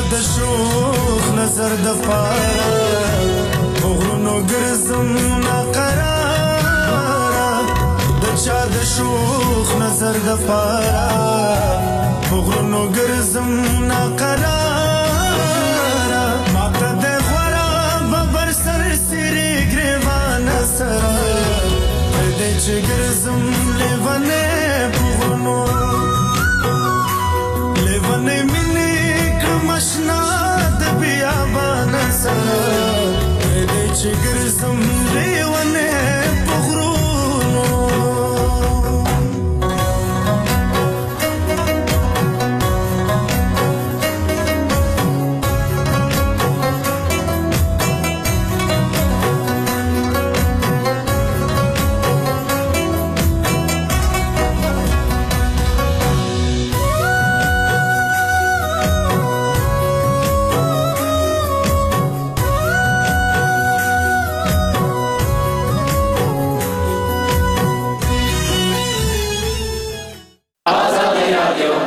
Speaker 8: د شوخ نظر د پاره غرونو ګرځم ناقراره د چا د شوخ نظر د پاره غرونو ګرځم ناقراره